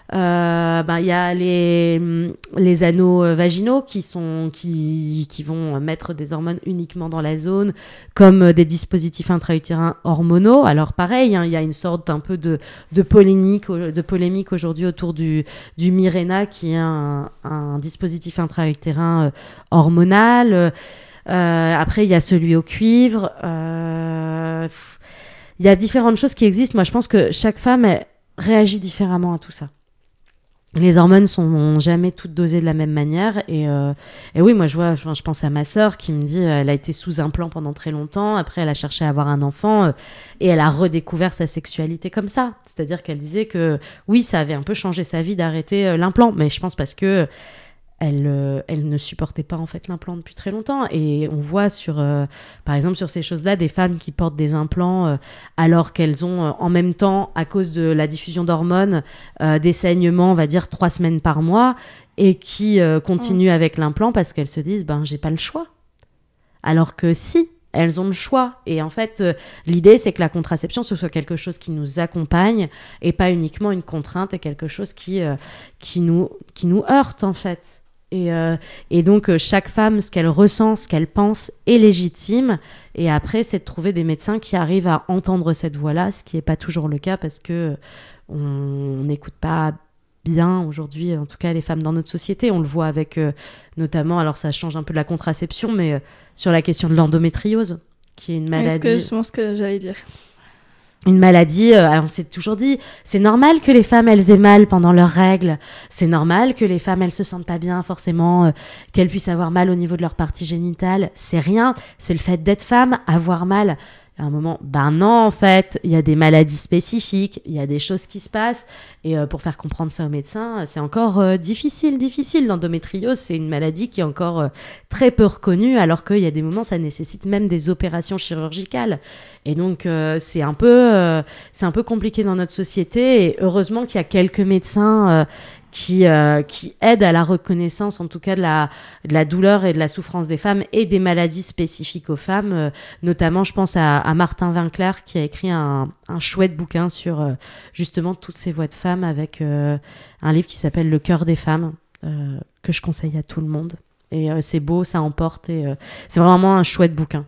Euh, ben, il y a les, les anneaux vaginaux qui, sont, qui, qui vont mettre des hormones uniquement dans la zone, comme des dispositifs intra-utérins hormonaux. Alors pareil, hein, il y a une sorte un peu de, de, polémique, de polémique aujourd'hui autour du, du Mirena, qui est un, un dispositif intra-utérin euh, hormonal. Euh, après, il y a celui au cuivre. Euh, il y a différentes choses qui existent. Moi, je pense que chaque femme elle, réagit différemment à tout ça. Les hormones sont jamais toutes dosées de la même manière et, euh, et oui, moi je vois, je pense à ma sœur qui me dit euh, elle a été sous implant pendant très longtemps, après elle a cherché à avoir un enfant euh, et elle a redécouvert sa sexualité comme ça, c'est-à-dire qu'elle disait que oui, ça avait un peu changé sa vie d'arrêter euh, l'implant, mais je pense parce que elle, euh, elle ne supportait pas en fait l'implant depuis très longtemps et on voit sur, euh, par exemple sur ces choses-là, des femmes qui portent des implants euh, alors qu'elles ont euh, en même temps, à cause de la diffusion d'hormones, euh, des saignements, on va dire trois semaines par mois et qui euh, continuent mmh. avec l'implant parce qu'elles se disent ben j'ai pas le choix. Alors que si, elles ont le choix. Et en fait, euh, l'idée, c'est que la contraception, ce soit quelque chose qui nous accompagne et pas uniquement une contrainte et quelque chose qui, euh, qui, nous, qui nous heurte en fait. Et, euh, et donc, euh, chaque femme, ce qu'elle ressent, ce qu'elle pense est légitime. Et après, c'est de trouver des médecins qui arrivent à entendre cette voix-là, ce qui n'est pas toujours le cas parce qu'on n'écoute pas bien aujourd'hui, en tout cas les femmes dans notre société. On le voit avec euh, notamment, alors ça change un peu de la contraception, mais euh, sur la question de l'endométriose, qui est une maladie... C'est ce que, ce que j'allais dire. Une maladie, euh, on s'est toujours dit, c'est normal que les femmes, elles aient mal pendant leurs règles. C'est normal que les femmes, elles se sentent pas bien forcément, euh, qu'elles puissent avoir mal au niveau de leur partie génitale. C'est rien, c'est le fait d'être femme, avoir mal. À un moment, ben non, en fait, il y a des maladies spécifiques, il y a des choses qui se passent. Et euh, pour faire comprendre ça aux médecins, c'est encore euh, difficile, difficile. L'endométriose, c'est une maladie qui est encore euh, très peu reconnue, alors qu'il y a des moments, ça nécessite même des opérations chirurgicales. Et donc, euh, c'est un peu, euh, c'est un peu compliqué dans notre société. Et heureusement qu'il y a quelques médecins euh, qui, euh, qui aident à la reconnaissance, en tout cas de la, de la douleur et de la souffrance des femmes et des maladies spécifiques aux femmes. Euh, notamment, je pense à, à Martin Winkler qui a écrit un, un chouette bouquin sur euh, justement toutes ces voix de femmes avec euh, un livre qui s'appelle Le cœur des femmes, euh, que je conseille à tout le monde. Et euh, c'est beau, ça emporte et euh, c'est vraiment un chouette bouquin.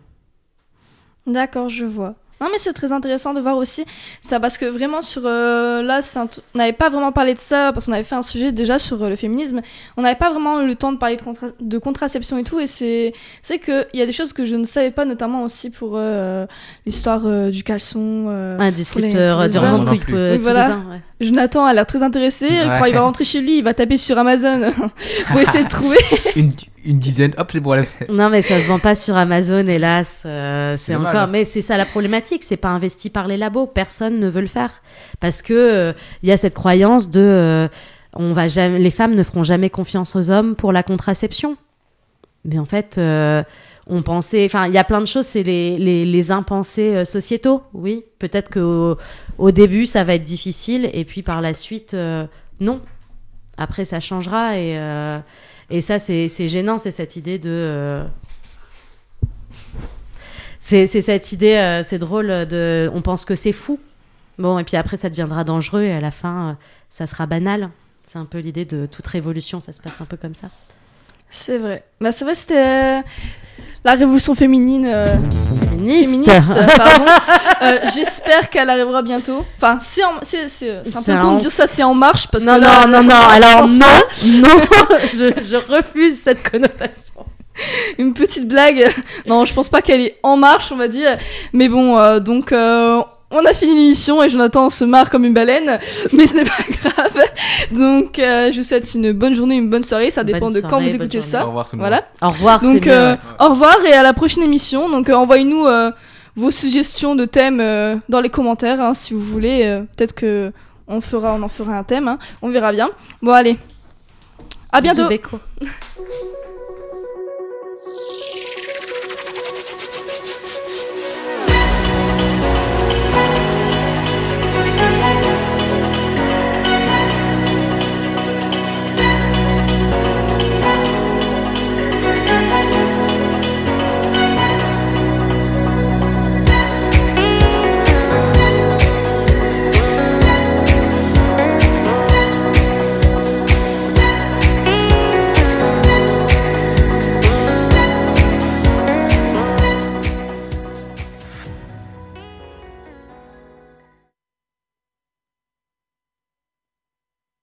D'accord, je vois. Non mais c'est très intéressant de voir aussi ça parce que vraiment sur euh, là c'est un t- on n'avait pas vraiment parlé de ça parce qu'on avait fait un sujet déjà sur euh, le féminisme, on n'avait pas vraiment eu le temps de parler de, contra- de contraception et tout et c'est c'est que il y a des choses que je ne savais pas, notamment aussi pour euh, l'histoire euh, du caleçon euh, ah, du slipper, du remonte couille tous voilà. les ans, ouais. Jonathan a l'air très intéressé, ouais. Quand il va rentrer chez lui il va taper sur Amazon pour essayer de trouver une, une dizaine, hop c'est bon. Non mais ça se vend pas sur Amazon hélas, euh, c'est, c'est encore mal. Mais c'est ça la problématique, c'est pas investi par les labos, personne ne veut le faire parce que il euh, y a cette croyance de euh, on va jamais, les femmes ne feront jamais confiance aux hommes pour la contraception. Mais en fait euh, on pensait, enfin il y a plein de choses, c'est les, les, les impensés euh, sociétaux, oui, peut-être qu'au au début ça va être difficile et puis par la suite euh, non, après ça changera et, euh, et ça c'est, c'est gênant, c'est cette idée de euh... c'est, c'est cette idée, euh, c'est drôle, de, on pense que c'est fou, bon et puis après ça deviendra dangereux et à la fin euh, ça sera banal, c'est un peu l'idée de toute révolution, ça se passe un peu comme ça. C'est vrai, bah c'est vrai c'était... La révolution féminine, euh, féministe, féministe pardon. euh, j'espère qu'elle arrivera bientôt. Enfin, c'est, en, c'est, c'est, c'est un c'est peu con en... de dire ça, c'est en marche parce non, que là, non, non, non. Alors non, pas. non, je, je refuse cette connotation. Une petite blague. Non, je pense pas qu'elle est en marche, on va dire. Mais bon, euh, donc euh, on a fini l'émission et Jonathan se marre comme une baleine, mais ce n'est pas grave. Donc, euh, je vous souhaite une bonne journée, une bonne soirée. Ça dépend Bonne de quand soirée, vous bonne écoutez journée. ça. Au revoir tout le monde. Voilà. Au revoir, Donc, c'est euh, mieux. au revoir et à la prochaine émission. Donc, euh, envoyez-nous euh, vos suggestions de thèmes euh, dans les commentaires, hein, si vous voulez. Euh, peut-être que on fera, on en fera un thème. Hein. On verra bien. Bon, allez. À bientôt. Bisous, Beko.